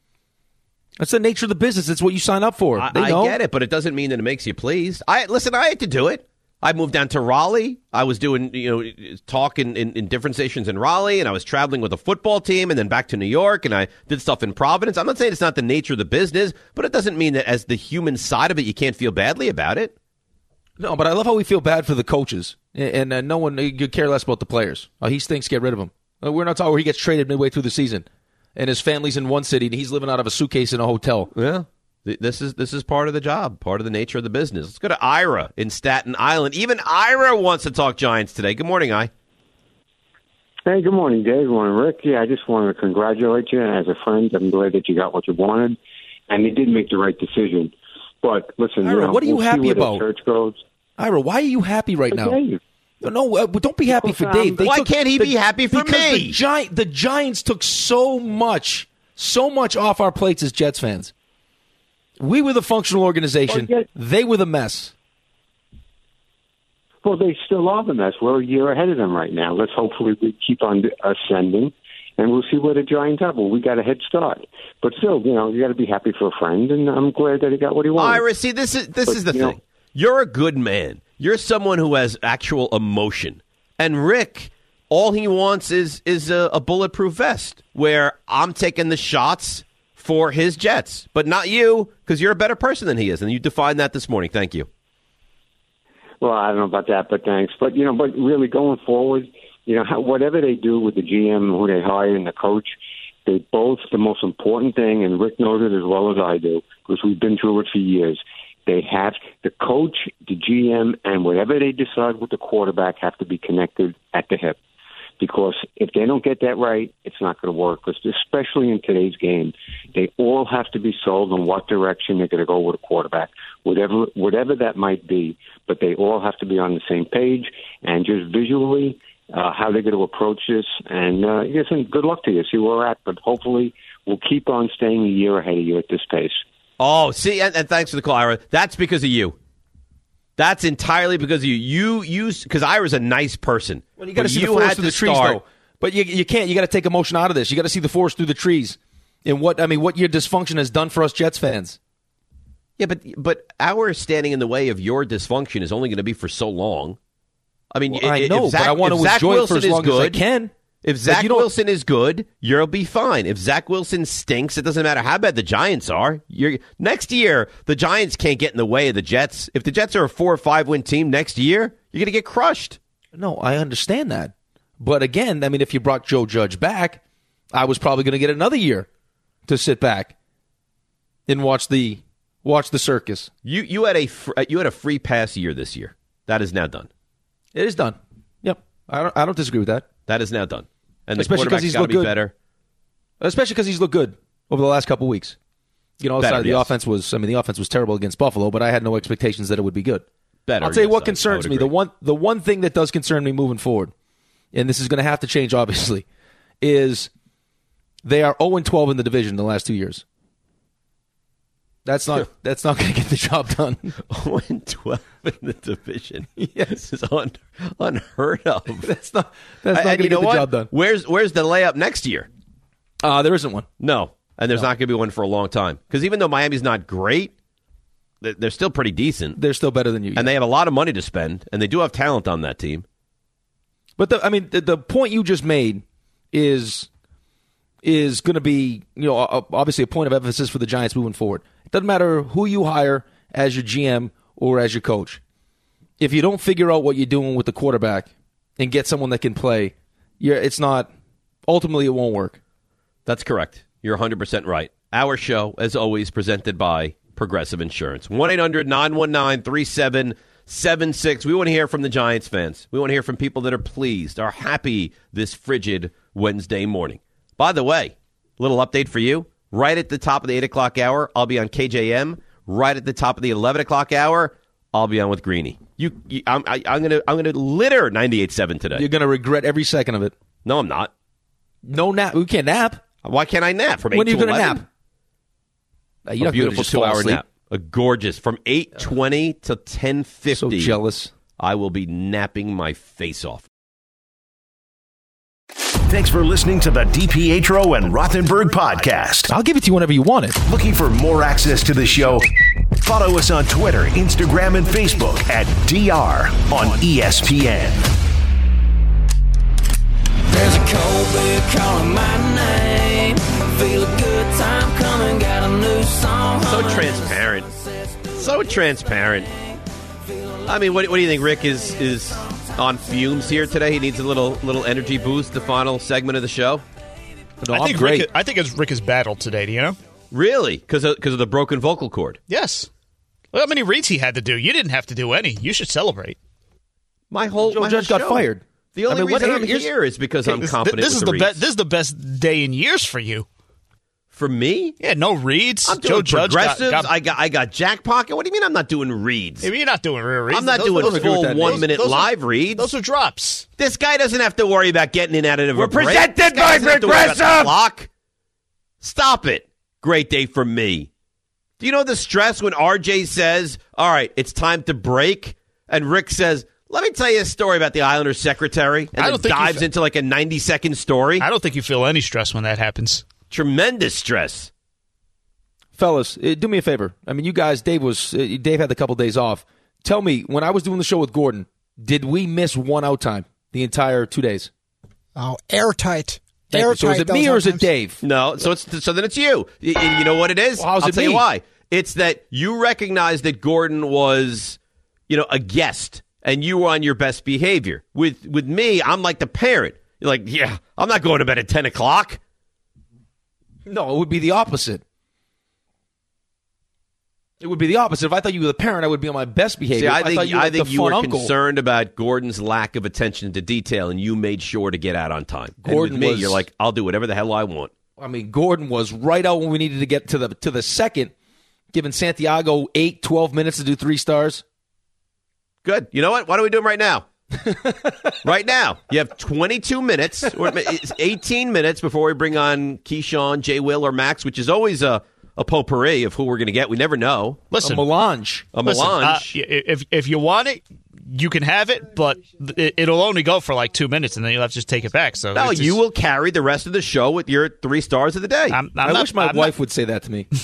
Speaker 4: That's the nature of the business. It's what you sign up for.
Speaker 2: I,
Speaker 4: They
Speaker 2: I
Speaker 4: know.
Speaker 2: get it, but it doesn't mean that it makes you pleased. I listen. I had to do it. I moved down to Raleigh. I was doing, you know, talk in, in, in different stations in Raleigh, and I was traveling with a football team, and then back to New York, and I did stuff in Providence. I'm not saying it's not the nature of the business, but it doesn't mean that as the human side of it, you can't feel badly about it.
Speaker 4: No, but I love how we feel bad for the coaches, and, and uh, no one you care less about the players. Oh, he stinks. Get rid of him. Uh, We're not talking where he gets traded midway through the season, and his family's in one city, and he's living out of a suitcase in a hotel.
Speaker 2: Yeah. Th- This is this is part of the job, part of the nature of the business. Let's go to Ira in Staten Island. Even Ira wants to talk Giants today. Good morning, I.
Speaker 17: Hey, good morning, Dave. Good morning, Rick. Yeah, I just wanted to congratulate you as a friend. I'm glad that you got what you wanted, and you did make the right decision. But listen,
Speaker 4: Ira,
Speaker 17: you know,
Speaker 4: what are you
Speaker 17: we'll see
Speaker 4: happy
Speaker 17: where the
Speaker 4: about?
Speaker 17: Church goes.
Speaker 4: Ira, why are you happy right now?
Speaker 17: Dave.
Speaker 4: No, no uh, don't be happy for
Speaker 17: Because, um,
Speaker 4: Dave. They
Speaker 2: Why
Speaker 4: took-
Speaker 2: can't he
Speaker 4: the-
Speaker 2: be happy for
Speaker 4: because
Speaker 2: me?
Speaker 4: The, Gi- the Giants took so much, so much off our plates as Jets fans. We were the functional organization.
Speaker 17: Well, yeah.
Speaker 4: They were the mess.
Speaker 17: Well, they still are the mess. We're a year ahead of them right now. Let's hopefully we keep on ascending, and we'll see where the Giants are. Well, we got a head start. But still, you know, you got to be happy for a friend, and I'm glad that he got what he wanted.
Speaker 2: Ira, see, this is this
Speaker 17: But,
Speaker 2: is the
Speaker 17: you
Speaker 2: thing.
Speaker 17: know-
Speaker 2: You're a good man. You're someone who has actual emotion. And Rick, all he wants is is a, a bulletproof vest where I'm taking the shots for his Jets, but not you, because you're a better person than he is, and you defined that this morning. Thank you.
Speaker 17: Well, I don't know about that, but thanks. But, you know, but really going forward, you know, how, whatever they do with the G M, who they hire, and the coach, they both, the most important thing, and Rick knows it as well as I do, because we've been through it for years, they have, the coach, the G M, and whatever they decide with the quarterback have to be connected at the hip. Because if they don't get that right, it's not going to work. Because especially in today's game, they all have to be sold on what direction they're going to go with a quarterback, whatever whatever that might be. But they all have to be on the same page and just visually uh, how they're going to approach this. And uh, listen, good luck to you. See where we're at. But hopefully we'll keep on staying a year ahead of you at this pace.
Speaker 2: Oh, see, and, and thanks for the call, Ira. That's because of you. That's entirely because of you. You use because Ira's a nice person.
Speaker 4: Well, you got to
Speaker 2: But
Speaker 4: see the
Speaker 2: you
Speaker 4: forest
Speaker 2: had
Speaker 4: through the
Speaker 2: to
Speaker 4: trees,
Speaker 2: start-
Speaker 4: though. But you you can't. You got to take emotion out of this. You got to see the forest through the trees, and what I mean, what your dysfunction has done for us Jets fans.
Speaker 2: Yeah, but but our standing in the way of your dysfunction is only going to be for so long. I mean,
Speaker 4: Well, I
Speaker 2: if
Speaker 4: know,
Speaker 2: Zach,
Speaker 4: but I want
Speaker 2: if
Speaker 4: to
Speaker 2: Zach
Speaker 4: enjoy it
Speaker 2: Wilson
Speaker 4: for as
Speaker 2: is
Speaker 4: long
Speaker 2: good,
Speaker 4: as I can.
Speaker 2: If
Speaker 4: Like,
Speaker 2: Zach
Speaker 4: you don't-
Speaker 2: Wilson is good, you'll be fine. If Zach Wilson stinks, it doesn't matter how bad the Giants are. You're, next year, the Giants can't get in the way of the Jets. If the Jets are a four or five win team next year, you're going to get crushed.
Speaker 4: No, I understand that. But again, I mean, if you brought Joe Judge back, I was probably going to get another year to sit back and watch the watch the circus.
Speaker 2: You you had a fr- you had a free pass year this year. That is now done.
Speaker 4: It is done. Yep, I don't I don't disagree with that.
Speaker 2: That is now done. And the
Speaker 4: Especially because
Speaker 2: quarterback's
Speaker 4: he's
Speaker 2: got to
Speaker 4: looked
Speaker 2: be
Speaker 4: good.
Speaker 2: better.
Speaker 4: Especially because he's looked good over the last couple weeks. You know,
Speaker 2: Better,
Speaker 4: outside the
Speaker 2: yes.
Speaker 4: offense was I mean the offense was terrible against Buffalo, but I had no expectations that it would be good.
Speaker 2: Better.
Speaker 4: I'll tell you
Speaker 2: yes,
Speaker 4: what
Speaker 2: I- I
Speaker 4: concerns
Speaker 2: would
Speaker 4: me. The
Speaker 2: agree.
Speaker 4: one the one thing that does concern me moving forward, and this is going to have to change obviously, is they are oh and twelve in the division in the last two years. That's not that's not going to get the job done.
Speaker 2: oh and twelve in the division.
Speaker 4: Yes.
Speaker 2: This is un, unheard of.
Speaker 4: That's not that's
Speaker 2: And
Speaker 4: not going to
Speaker 2: you
Speaker 4: get
Speaker 2: know
Speaker 4: the
Speaker 2: what?
Speaker 4: job done.
Speaker 2: Where's where's the layup next year?
Speaker 4: Uh, there isn't one.
Speaker 2: No, and there's not going to be one for a long time. Because even though Miami's not great, they- they're still pretty decent.
Speaker 4: They're still better than you.
Speaker 2: And they have a lot of money to spend, and they do have talent on that team.
Speaker 4: But the, I mean, the, the point you just made is is going to be, you know, obviously a point of emphasis for the Giants moving forward. It doesn't matter who you hire as your G M or as your coach. If you don't figure out what you're doing with the quarterback and get someone that can play, you're, it's not. Ultimately, it won't work.
Speaker 2: That's correct. You're one hundred percent right. Our show, as always, presented by Progressive Insurance. one eight hundred nine one nine three seven seven six. We want to hear from the Giants fans. We want to hear from people that are pleased, are happy this frigid Wednesday morning. By the way, little update for you. Right at the top of the eight o'clock hour, I'll be on K J M. Right at the top of the eleven o'clock hour, I'll be on with Greeny. You, you I'm, I, I'm gonna, I'm gonna litter ninety-eight point seven today.
Speaker 4: You're going to regret every second of it.
Speaker 2: No, I'm not.
Speaker 4: No nap. We can't nap.
Speaker 2: Why can't I nap from eight
Speaker 4: When are you
Speaker 2: to
Speaker 4: going to
Speaker 2: eleven?
Speaker 4: nap? Uh, you're
Speaker 2: A
Speaker 4: not gonna
Speaker 2: beautiful
Speaker 4: just fall
Speaker 2: two-hour
Speaker 4: asleep.
Speaker 2: nap. A gorgeous from eight twenty to ten fifty.
Speaker 4: So jealous.
Speaker 2: I will be napping my face off.
Speaker 1: Thanks for listening to the DiPietro and Rothenberg podcast.
Speaker 4: I'll give it to you whenever you want it.
Speaker 1: Looking for more access to the show? Follow us on Twitter, Instagram, and Facebook at D R on E S P N.
Speaker 18: There's a cold beer calling my name. Feel a good time coming, got a new song.
Speaker 2: So transparent. So transparent. I mean, what, what do you think? Rick is is on fumes here today. He needs a little little energy boost. The final segment of the show.
Speaker 4: No,
Speaker 7: I
Speaker 4: I'm
Speaker 7: think
Speaker 4: great.
Speaker 7: Rick, I think it's Rick has battled today. Do you know?
Speaker 2: Really? Because of, 'cause of the broken vocal cord.
Speaker 7: Yes. Look how many reads he had to do. You didn't have to do any. You should celebrate.
Speaker 2: My whole
Speaker 4: Joe
Speaker 2: my
Speaker 4: Judge
Speaker 2: whole
Speaker 4: got
Speaker 2: show.
Speaker 4: fired.
Speaker 2: The only
Speaker 4: I mean, what-
Speaker 2: reason I'm
Speaker 4: here's-
Speaker 2: here is because I'm
Speaker 7: This-
Speaker 2: confident.
Speaker 7: This is
Speaker 2: with
Speaker 7: the
Speaker 2: the
Speaker 7: best.
Speaker 2: reads.
Speaker 7: This is the best day in years for you.
Speaker 2: For me?
Speaker 7: Yeah, no reads.
Speaker 2: I'm
Speaker 7: Joe
Speaker 2: doing
Speaker 7: Judge got,
Speaker 2: progressives.
Speaker 7: got,
Speaker 2: I got I got Jack Pocket. What do you mean I'm not doing reads?
Speaker 7: Maybe you're not doing real reads.
Speaker 2: I'm not
Speaker 7: Those-
Speaker 2: doing
Speaker 7: those are-
Speaker 2: full
Speaker 7: those-
Speaker 2: one minute
Speaker 7: those are-
Speaker 2: live reads.
Speaker 7: Those are drops.
Speaker 2: This guy doesn't have to worry about getting in out of
Speaker 7: We're
Speaker 2: a break.
Speaker 7: presented
Speaker 2: This guy
Speaker 7: by
Speaker 2: doesn't have to worry about the
Speaker 7: Progressive.
Speaker 2: clock. Stop it. Great day for me. Do you know the stress when R J says, all right, it's time to break? And Rick says, Let me tell you a story about the Islanders secretary, and
Speaker 7: I
Speaker 2: then
Speaker 7: don't think you
Speaker 2: dives
Speaker 7: fe-
Speaker 2: into like a ninety-second story.
Speaker 7: I don't think you feel any stress when that happens.
Speaker 2: Tremendous stress.
Speaker 4: Fellas, uh, do me a favor. I mean, you guys, Dave was uh, Dave had a couple days off. Tell me, when I was doing the show with Gordon, did we miss one out time the entire two days?
Speaker 19: Oh, airtight.
Speaker 4: Thank you.
Speaker 19: Airtight.
Speaker 4: So is it me or is it Dave?
Speaker 2: No, so it's so then it's you. Y- y- You know what it is?
Speaker 4: Well, how's
Speaker 2: I'll
Speaker 4: it
Speaker 2: tell
Speaker 4: me?
Speaker 2: you why. It's that you recognize that Gordon was, you know, a guest, and you were on your best behavior. With with me, I'm like the parent. You're like, yeah, I'm not going to bed at ten o'clock.
Speaker 4: No, it would be the opposite. It would be the opposite. If I thought you were the parent, I would be on my best behavior.
Speaker 2: See, I think
Speaker 4: thought you
Speaker 2: I
Speaker 4: were like
Speaker 2: think
Speaker 4: the
Speaker 2: you
Speaker 4: fun
Speaker 2: were
Speaker 4: uncle.
Speaker 2: concerned about Gordon's lack of attention to detail, and you made sure to get out on time. And
Speaker 4: Gordon
Speaker 2: with me,
Speaker 4: was-
Speaker 2: you're like, I'll do whatever the hell I want.
Speaker 4: I mean, Gordon was right out when we needed to get to the to the second, giving Santiago eight, twelve minutes to do three stars.
Speaker 2: Good. You know what? Why don't we do them right now? Right now. You have twenty-two minutes, or it's eighteen minutes before we bring on Keyshawn, Jay Will, or Max, which is always a, a potpourri of who we're going to get. We never know.
Speaker 7: Listen,
Speaker 4: A melange.
Speaker 2: A
Speaker 7: Listen, uh,
Speaker 2: melange.
Speaker 7: if if you want it, you can have it, but it, it'll only go for like two minutes, and then you'll have to just take it back. So
Speaker 2: no,
Speaker 7: it's
Speaker 2: you
Speaker 7: just-
Speaker 2: will carry the rest of the show with your three stars of the day.
Speaker 7: I'm, I'm
Speaker 4: I
Speaker 7: not-
Speaker 4: wish my
Speaker 7: I'm
Speaker 4: wife
Speaker 7: not-
Speaker 4: would say that to me.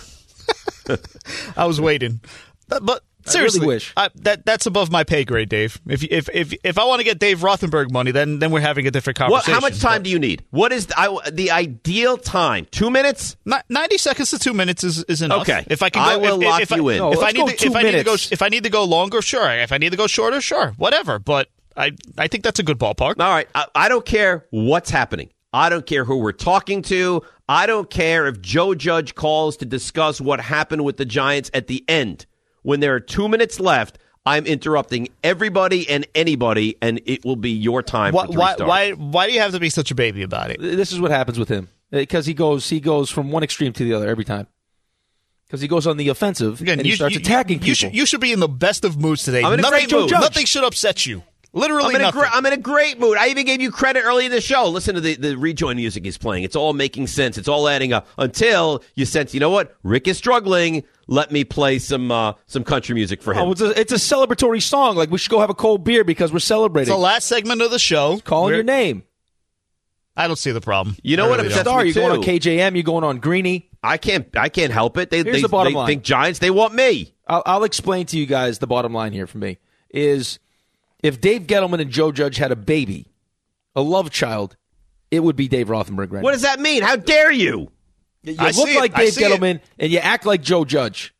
Speaker 7: I was waiting, but, but
Speaker 4: I
Speaker 7: seriously,
Speaker 4: really wish.
Speaker 7: I, that that's above my pay grade, Dave. If if if if I want to get Dave Rothenberg money, then then we're having a different
Speaker 2: What,
Speaker 7: conversation.
Speaker 2: how much time do you need? What is the, I, the ideal time? Two minutes?
Speaker 7: Ni- Ninety seconds to two minutes is, is enough.
Speaker 2: Okay.
Speaker 7: If I can,
Speaker 2: I
Speaker 7: go,
Speaker 2: will
Speaker 7: if,
Speaker 2: lock
Speaker 7: if
Speaker 2: you
Speaker 7: I,
Speaker 2: in.
Speaker 4: No,
Speaker 7: If I
Speaker 4: let's
Speaker 7: need
Speaker 4: go
Speaker 7: to,
Speaker 4: two
Speaker 7: if I need to go,
Speaker 4: minutes.
Speaker 7: if I need to go longer, sure. If I need to go shorter, sure. Whatever. But I I think that's a good ballpark.
Speaker 2: All right. I, I don't care what's happening. I don't care who we're talking to. I don't care if Joe Judge calls to discuss what happened with the Giants at the end. When there are two minutes left, I'm interrupting everybody and anybody, and it will be your time
Speaker 7: Why
Speaker 2: for three
Speaker 7: why,
Speaker 2: stars.
Speaker 7: why why do you have to be such a baby about it?
Speaker 4: This is what happens with him because he goes he goes from one extreme to the other every time. Because he goes on the offensive
Speaker 7: Again,
Speaker 4: and he
Speaker 7: you,
Speaker 4: starts
Speaker 7: you,
Speaker 4: attacking
Speaker 7: you,
Speaker 4: people.
Speaker 7: you should you should be in the best of moods today.
Speaker 2: I'm in a
Speaker 7: nothing,
Speaker 2: great mood.
Speaker 7: nothing should upset you. Literally
Speaker 2: I'm in, a
Speaker 7: nothing.
Speaker 2: gre- I'm in a great mood. I even gave you credit early in the show. Listen to the, the rejoin music he's playing. It's all making sense. It's all adding up until you sense, you know what? Rick is struggling. Let me play some uh, some country music for him.
Speaker 4: Oh, it's, a, it's a celebratory song. Like we should go have a cold beer because we're
Speaker 7: It's
Speaker 4: celebrating.
Speaker 7: the last segment of the show.
Speaker 4: Calling
Speaker 7: We're-
Speaker 4: your name.
Speaker 7: I don't see the problem.
Speaker 2: You know
Speaker 7: I
Speaker 2: what
Speaker 7: really
Speaker 2: upsets
Speaker 7: don't.
Speaker 4: Star,
Speaker 2: me
Speaker 4: you're going
Speaker 2: too?
Speaker 4: on K J M. You're going on Greeny.
Speaker 2: I can't. I can't help it. They,
Speaker 4: Here's
Speaker 2: they,
Speaker 4: the bottom
Speaker 2: they
Speaker 4: line.
Speaker 2: think Giants. They want me.
Speaker 4: I'll, I'll explain to you guys the bottom line here for me is if Dave Gettleman and Joe Judge had a baby, a love child, it would be Dave Rothenberg right
Speaker 2: What
Speaker 4: now.
Speaker 2: does that mean? How dare you?
Speaker 4: You
Speaker 7: I
Speaker 4: look
Speaker 7: see it.
Speaker 4: like
Speaker 7: I
Speaker 4: Dave
Speaker 7: see it.
Speaker 4: Gettleman and you act like Joe Judge.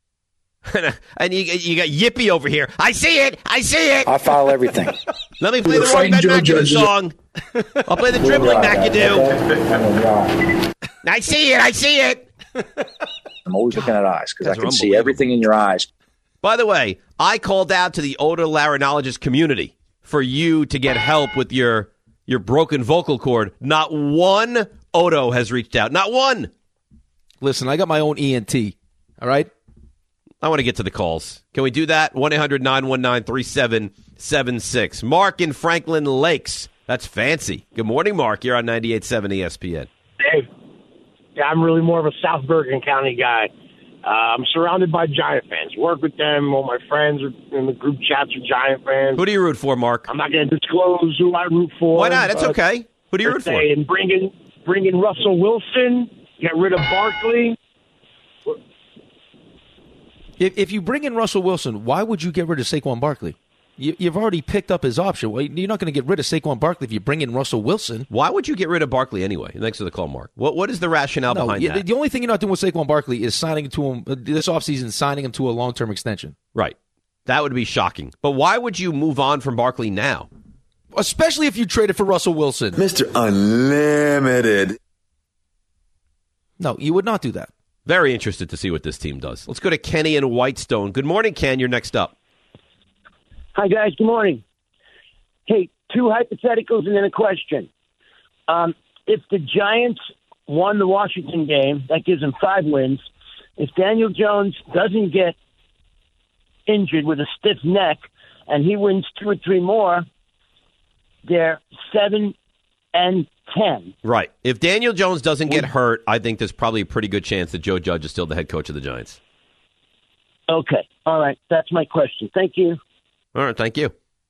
Speaker 2: And you, you got Yippee over here. I see it. I see it.
Speaker 8: I follow everything.
Speaker 2: Let me play
Speaker 8: We're
Speaker 2: the Roy
Speaker 8: fighting Joe
Speaker 2: McAdoo
Speaker 8: Judge.
Speaker 2: song. I'll play the dribbling McAdoo. I see it. I see it.
Speaker 8: I'm always looking at eyes because I
Speaker 2: Guys are
Speaker 8: can see
Speaker 2: unbelievable.
Speaker 8: everything in your eyes.
Speaker 2: By the way, I called out to the otolaryngologist community for you to get help with your your broken vocal cord. Not one oto has reached out. Not one.
Speaker 4: Listen, I got my own E N T. All right?
Speaker 2: I want to get to the calls. Can we do that? one eight hundred nine one nine three seven seven six. Mark in Franklin Lakes. That's fancy. Good morning, Mark. You're on ninety-eight point seven E S P N.
Speaker 20: Dave, yeah, I'm really more of a South Bergen County guy. Uh, I'm surrounded by Giant fans. Work with them. All my friends are in the group chats are Giant fans.
Speaker 2: Who do you root for, Mark?
Speaker 20: I'm not going to disclose who I root for.
Speaker 2: Why not? That's
Speaker 20: but
Speaker 2: okay. Who do you root for?
Speaker 20: they're saying bring in, bring in Russell Wilson, get rid of Barkley.
Speaker 4: If, if you bring in Russell Wilson, why would you get rid of Saquon Barkley? You, you've already picked up his option. Well, you're not going to get rid of Saquon Barkley if you bring in Russell Wilson.
Speaker 2: Why would you get rid of Barkley anyway? Thanks for the call, Mark. What What is the rationale
Speaker 4: No,
Speaker 2: behind
Speaker 4: you-
Speaker 2: that?
Speaker 4: the only thing you're not doing with Saquon Barkley is signing to him uh, this offseason, signing him to a long-term extension.
Speaker 2: Right. That would be shocking. But why would you move on from Barkley now?
Speaker 4: Especially if you traded for Russell Wilson.
Speaker 21: Mister Unlimited.
Speaker 4: No, you would not do that.
Speaker 2: Very interested to see what this team does. Let's go to Kenny and Whitestone. Good morning, Ken. You're next up.
Speaker 22: Hi, guys. Good morning. Hey, two hypotheticals and then a question. Um, if the Giants won the Washington game, that gives them five wins. If Daniel Jones doesn't get injured with a stiff neck and he wins two or three more, they're seven and ten.
Speaker 2: Right. If Daniel Jones doesn't get hurt, I think there's probably a pretty good chance that Joe Judge is still the head coach of the Giants.
Speaker 22: Okay. All right. That's my question. Thank you.
Speaker 2: All right. Thank you.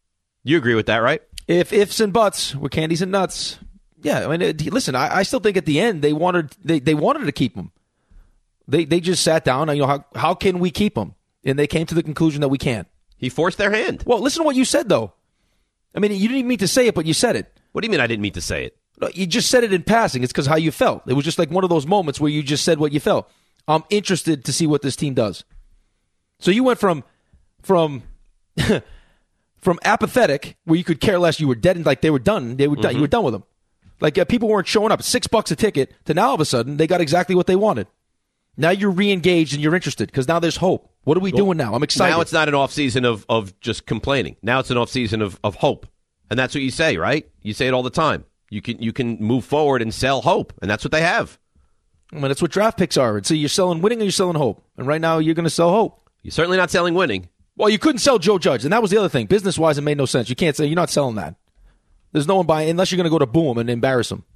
Speaker 2: You agree with that, right?
Speaker 4: If ifs and buts were candies and nuts, yeah. I mean, it, listen, I, I still think at the end they wanted they, they wanted to keep him. They they just sat down and, you know, how how can we keep him? And they came to the conclusion that we can't.
Speaker 2: He forced their hand.
Speaker 4: Well, listen to what you said, though. I mean, you didn't even mean to say it, but you said it.
Speaker 2: What do you mean I didn't mean to say it?
Speaker 4: No, you just said it in passing. It's because how you felt. It was just like one of those moments where you just said what you felt. I'm interested to see what this team does. So you went from from from apathetic, where you could care less, you were dead and like they were done. They were done.
Speaker 2: Mm-hmm.
Speaker 4: You were done with them. Like uh, people weren't showing up. Six bucks a ticket. To now all of a sudden they got exactly what they wanted. Now you're re-engaged and you're interested because now there's hope. What are we well, doing now? I'm excited.
Speaker 2: Now it's not an off season of of just complaining. Now it's an off season of of hope, and that's what you say, right? You say it all the time. You can you can move forward and sell hope, and that's what they have.
Speaker 4: I mean, that's what draft picks are. And so you're selling winning or you're selling hope. And right now you're going to sell hope.
Speaker 2: You're certainly not selling winning.
Speaker 4: Well, you couldn't sell Joe Judge, and that was the other thing. Business-wise, it made no sense. You can't say you're not selling that. There's no one buying unless you're going to go to Boom and embarrass him.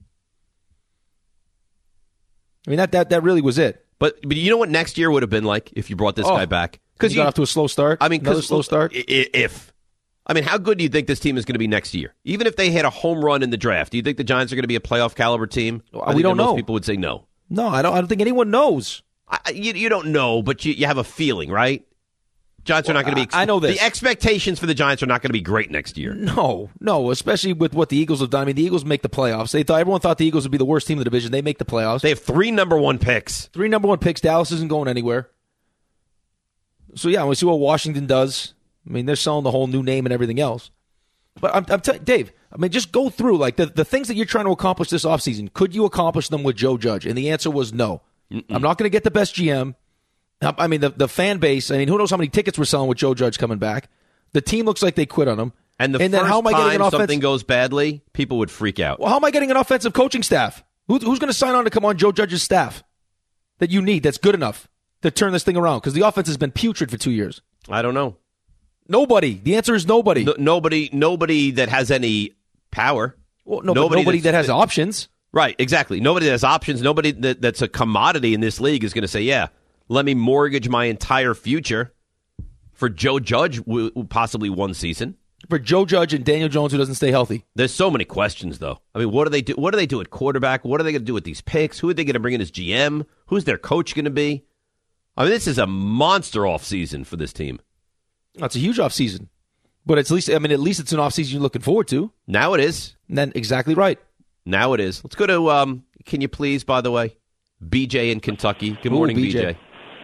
Speaker 4: I mean, that that that really was it.
Speaker 2: But but you know what next year would have been like if you brought this
Speaker 4: oh,
Speaker 2: guy back?
Speaker 4: Because you got off to a slow start.
Speaker 2: I mean,
Speaker 4: another slow start.
Speaker 2: If I mean, how good do you think this team is going to be next year? Even if they hit a home run in the draft, do you think the Giants are going to be a playoff caliber team?
Speaker 4: Well, we don't know.
Speaker 2: Most people would say no.
Speaker 4: No, I don't. I don't think anyone knows.
Speaker 2: I, you you don't know, but you, you have a feeling, right? Giants well, are not going to be. Ex-
Speaker 4: I know this.
Speaker 2: The expectations for the Giants are not going to be great next year.
Speaker 4: No, no, especially with what the Eagles have done. I mean, the Eagles make the playoffs. They thought everyone thought the Eagles would be the worst team in the division. They make the playoffs.
Speaker 2: They have three number one picks.
Speaker 4: Three number one picks. Dallas isn't going anywhere. So yeah, we'll see what Washington does. I mean, they're selling the whole new name and everything else. But I'm, I'm telling Dave. I mean, just go through like the the things that you're trying to accomplish this offseason. Could you accomplish them with Joe Judge? And the answer was no. Mm-mm. I'm not going to get the best G M. I mean, the, the fan base, I mean, who knows how many tickets we're selling with Joe Judge coming back. The team looks like they quit on him.
Speaker 2: And the
Speaker 4: and
Speaker 2: first
Speaker 4: then how am I
Speaker 2: time
Speaker 4: getting an offense-
Speaker 2: something goes badly, people would freak out.
Speaker 4: Well, how am I getting an offensive coaching staff? Who, who's going to sign on to come on Joe Judge's staff that you need that's good enough to turn this thing around? Because the offense has been putrid for two years.
Speaker 2: I don't know.
Speaker 4: Nobody. The answer is nobody.
Speaker 2: No, nobody Nobody that has any power.
Speaker 4: Well, no, nobody, nobody that has options.
Speaker 2: Right, exactly. Nobody that has options. Nobody that, that's a commodity in this league is going to say, yeah, let me mortgage my entire future for Joe Judge, w- possibly one season.
Speaker 4: For Joe Judge and Daniel Jones, who doesn't stay healthy.
Speaker 2: There's so many questions, though. I mean, what do they do? What do they do at quarterback? What are they going to do with these picks? Who are they going to bring in as G M? Who's their coach going to be? I mean, this is a monster offseason for this team.
Speaker 4: That's a huge offseason. But at least, I mean, at least it's an offseason you're looking forward to.
Speaker 2: Now it is.
Speaker 4: And then exactly right.
Speaker 2: Now it is. Let's go to, um, can you please, by the way, B J in Kentucky. Good morning, Ooh, B J. B J.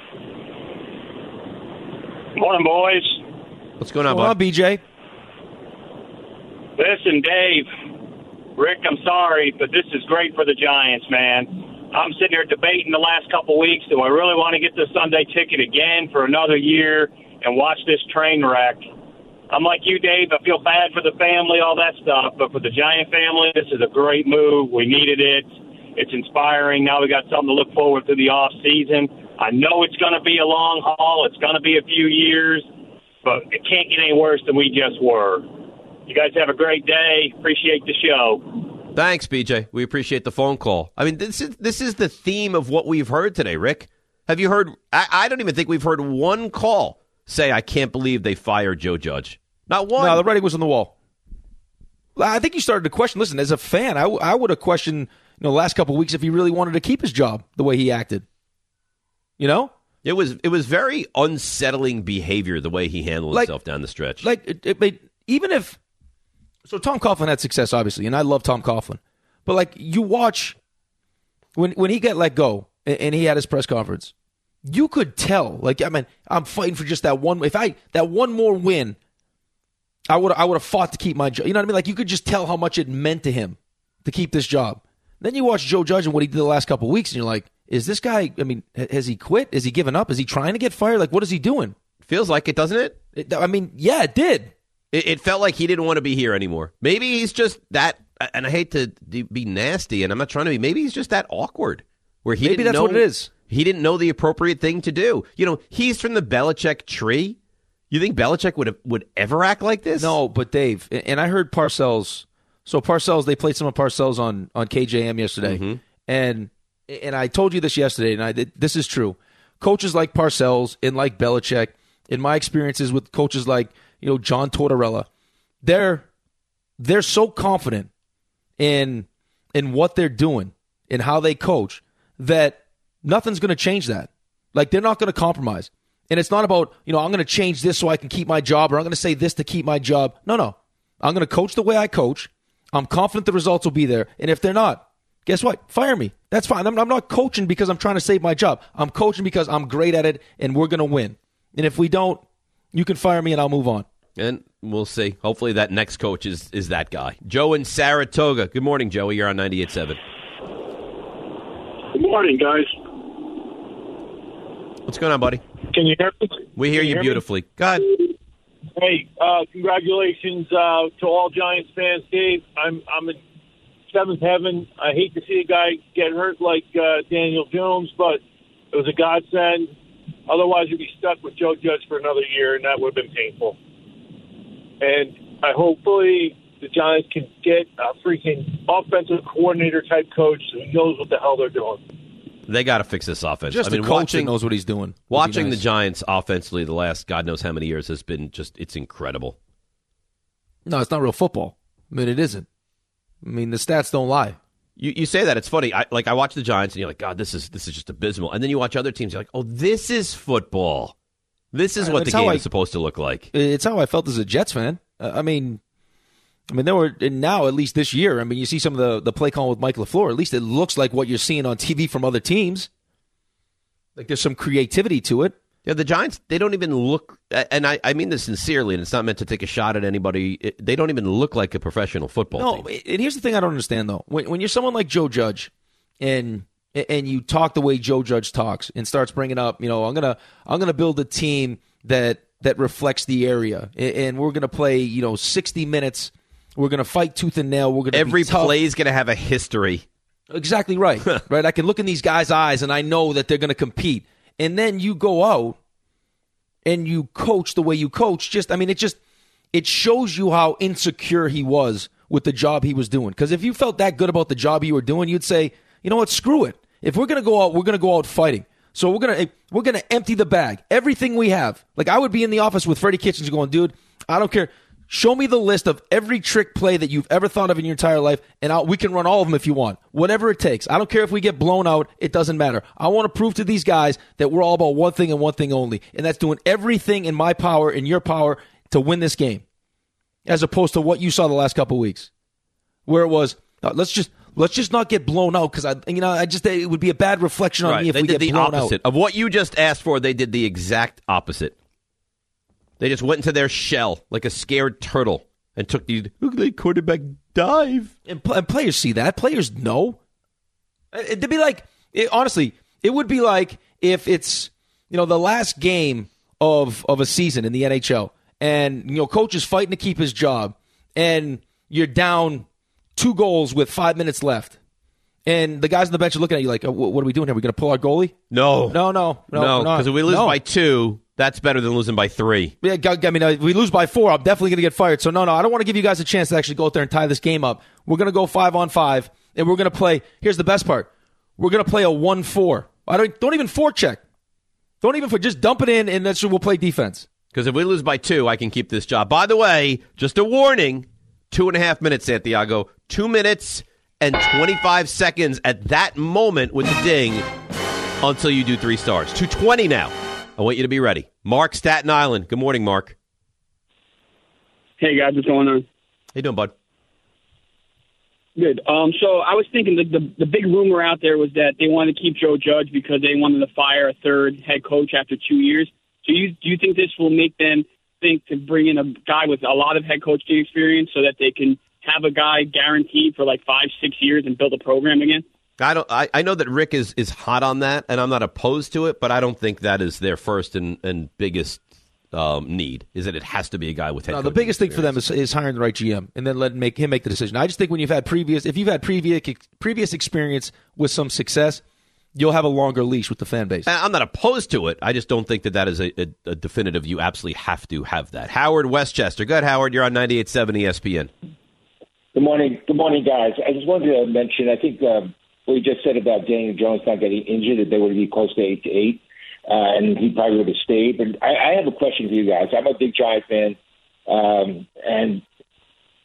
Speaker 3: Morning, boys.
Speaker 2: What's going on,
Speaker 4: What's going
Speaker 2: bud?
Speaker 4: on, B J?
Speaker 3: Listen, Dave, Rick, I'm sorry, but this is great for the Giants, man. I'm sitting here debating the last couple weeks, do I really want to get the Sunday ticket again for another year and watch this train wreck? I'm like you, Dave. I feel bad for the family, all that stuff, but for the Giant family, this is a great move. We needed it. It's inspiring. Now we got something to look forward to the off season. I know it's going to be a long haul. It's going to be a few years, but it can't get any worse than we just were. You guys have a great day. Appreciate the show.
Speaker 2: Thanks, B J. We appreciate the phone call. I mean, this is this is the theme of what we've heard today, Rick. Have you heard? I, I don't even think we've heard one call say, I can't believe they fired Joe Judge. Not one.
Speaker 4: No, the writing was on the wall. I think you started to question. Listen, as a fan, I, I would have questioned, you know, the last couple of weeks if he really wanted to keep his job the way he acted. You know?
Speaker 2: It was it was very unsettling behavior the way he handled
Speaker 4: like,
Speaker 2: himself down the stretch.
Speaker 4: Like, it, it made, even if... So Tom Coughlin had success, obviously, and I love Tom Coughlin. But, like, you watch... When when he got let go and, and he had his press conference, you could tell. Like, I mean, I'm fighting for just that one... If I... That one more win... I would I would have fought to keep my job. You know what I mean? Like, you could just tell how much it meant to him to keep this job. Then you watch Joe Judge and what he did the last couple of weeks, and you're like, is this guy, I mean, has he quit? Is he given up? Is he trying to get fired? Like, what is he doing?
Speaker 2: Feels like it, doesn't it?
Speaker 4: it I mean, yeah, it did.
Speaker 2: It, it felt like he didn't want to be here anymore. Maybe he's just that, and I hate to be nasty, and I'm not trying to be, maybe he's just that awkward. Where he
Speaker 4: maybe
Speaker 2: didn't
Speaker 4: that's
Speaker 2: know,
Speaker 4: what it is.
Speaker 2: He didn't know the appropriate thing to do. You know, he's from the Belichick tree. You think Belichick would have, would ever act like this?
Speaker 4: No, but Dave, and I heard Parcells. So Parcells, they played some of Parcells on, on K J M yesterday,
Speaker 2: mm-hmm.
Speaker 4: and and I told you this yesterday, and I this is true. Coaches like Parcells and like Belichick, in my experiences with coaches like you know John Tortorella, they're they're so confident in in what they're doing and how they coach that nothing's going to change that. Like, they're not going to compromise. And it's not about, you know, I'm going to change this so I can keep my job, or I'm going to say this to keep my job. No, no. I'm going to coach the way I coach. I'm confident the results will be there. And if they're not, guess what? Fire me. That's fine. I'm, I'm not coaching because I'm trying to save my job. I'm coaching because I'm great at it and we're going to win. And if we don't, you can fire me and I'll move on.
Speaker 2: And we'll see. Hopefully that next coach is, is that guy. Joe in Saratoga. Good morning, Joey. You're on ninety-eight point seven.
Speaker 5: Good morning, guys.
Speaker 2: What's going on, buddy?
Speaker 5: Can you hear me?
Speaker 2: We hear
Speaker 5: Can
Speaker 2: you,
Speaker 5: hear
Speaker 2: beautifully. Go ahead.
Speaker 5: Hey, uh, congratulations uh, to all Giants fans, Dave. I'm I'm in seventh heaven. I hate to see a guy get hurt like uh, Daniel Jones, but it was a godsend. Otherwise, you'd be stuck with Joe Judge for another year, and that would have been painful. And I hopefully the Giants can get a freaking offensive coordinator type coach who knows what the hell they're doing.
Speaker 2: They got to fix this offense.
Speaker 4: Just
Speaker 2: I mean,
Speaker 4: a coach
Speaker 2: watching,
Speaker 4: that knows what he's doing.
Speaker 2: Watching
Speaker 4: nice.
Speaker 2: the Giants offensively the last God knows how many years has been just, it's incredible.
Speaker 4: No, it's not real football. I mean, it isn't. I mean, the stats don't lie.
Speaker 2: You you say that, it's funny. I, like, I watch the Giants, and you're like, God, this is this is just abysmal. And then you watch other teams, you're like, oh, this is football. This is
Speaker 4: Right,
Speaker 2: what the
Speaker 4: it's how
Speaker 2: game
Speaker 4: I-
Speaker 2: is supposed to look like.
Speaker 4: It's how I felt as a Jets fan. Uh, I mean, I mean, there were and now at least this year. I mean, you see some of the the play calling with Mike LaFleur. At least it looks like what you're seeing on T V from other teams. Like there's some creativity to it.
Speaker 2: Yeah, the Giants, they don't even look, and I, I mean this sincerely, and it's not meant to take a shot at anybody. It, they don't even look like a professional football
Speaker 4: No,
Speaker 2: team.
Speaker 4: and here's the thing I don't understand though. When when you're someone like Joe Judge, and and you talk the way Joe Judge talks, and starts bringing up, you know, I'm gonna I'm gonna build a team that that reflects the area, and, and we're gonna play, you know, sixty minutes. We're gonna fight tooth and nail. We're gonna
Speaker 2: Every
Speaker 4: be tough.
Speaker 2: play is going to have a history.
Speaker 4: Exactly right. Right. I can look in these guys' eyes and I know that they're going to compete. And then you go out and you coach the way you coach. Just, I mean, it just, it shows you how insecure he was with the job he was doing. Because if you felt that good about the job you were doing, you'd say, you know what, screw it. If we're going to go out, we're going to go out fighting. So we're going to, we're going to empty the bag. Everything we have. Like I would be in the office with Freddie Kitchens going, dude, I don't care. Show me the list of every trick play that you've ever thought of in your entire life, and I'll, we can run all of them if you want. Whatever it takes. I don't care if we get blown out. It doesn't matter. I want to prove to these guys that we're all about one thing and one thing only, and that's doing everything in my power, in your power, to win this game, as opposed to what you saw the last couple of weeks, where it was, uh, let's just let's just not get blown out, because I, you know, I just it would be a bad reflection on
Speaker 2: Right.
Speaker 4: me if
Speaker 2: they
Speaker 4: we
Speaker 2: did
Speaker 4: get
Speaker 2: the
Speaker 4: blown
Speaker 2: opposite
Speaker 4: out.
Speaker 2: of what you just asked for. They did the exact opposite. They just went into their shell like a scared turtle and took the look at the quarterback dive.
Speaker 4: And, pl- and players see that. Players know. It'd be like, it, honestly, it would be like if it's, you know, the last game of of a season in the N H L, and, you know, coach is fighting to keep his job, and you're down two goals with five minutes left. And the guys on the bench are looking at you like, oh, what are we doing here? Are we going to pull our goalie?
Speaker 2: No.
Speaker 4: No, no. No,
Speaker 2: No,
Speaker 4: we're not.
Speaker 2: because if we lose
Speaker 4: No.
Speaker 2: by two, that's better than losing by three.
Speaker 4: Yeah, I mean, if we lose by four, I'm definitely going to get fired. So, no, no, I don't want to give you guys a chance to actually go out there and tie this game up. We're going to go five on five, and we're going to play. Here's the best part. We're going to play a one four. I don't, don't even forecheck. Don't even for just dump it in, and that's we'll play defense.
Speaker 2: Because if we lose by two, I can keep this job. By the way, just a warning, two and a half minutes, Santiago. Two minutes and twenty-five seconds at that moment with the ding until you do three stars. two twenty now. I want you to be ready. Mark, Staten Island. Good morning, Mark.
Speaker 6: Hey, guys. What's going on?
Speaker 2: How you doing, bud?
Speaker 6: Good. Um, so I was thinking the, the the big rumor out there was that they wanted to keep Joe Judge because they wanted to fire a third head coach after two years. So you do you think this will make them think to bring in a guy with a lot of head coaching experience so that they can have a guy guaranteed for like five, six years and build a program again?
Speaker 2: I don't. I, I know that Rick is, is hot on that, and I'm not opposed to it, but I don't think that is their first and, and biggest um, need, is that it has to be a guy with head
Speaker 4: No, the
Speaker 2: coaching
Speaker 4: biggest thing for them is, is hiring the right G M and then letting make him make the decision. I just think when you've had previous, if you've had previous previous experience with some success, you'll have a longer leash with the fan base.
Speaker 2: I'm not opposed to it. I just don't think that that is a, a, a definitive. You absolutely have to have that. Howard Westchester. Good, Howard. You're on ninety-eight point seven E S P N.
Speaker 23: Good morning. Good morning, guys. I just wanted to mention, I think uh, what you just said about Daniel Jones not getting injured, that they would be close to eight to eight, uh, and he probably would have stayed. But I, I have a question for you guys. I'm a big Giant fan, um, and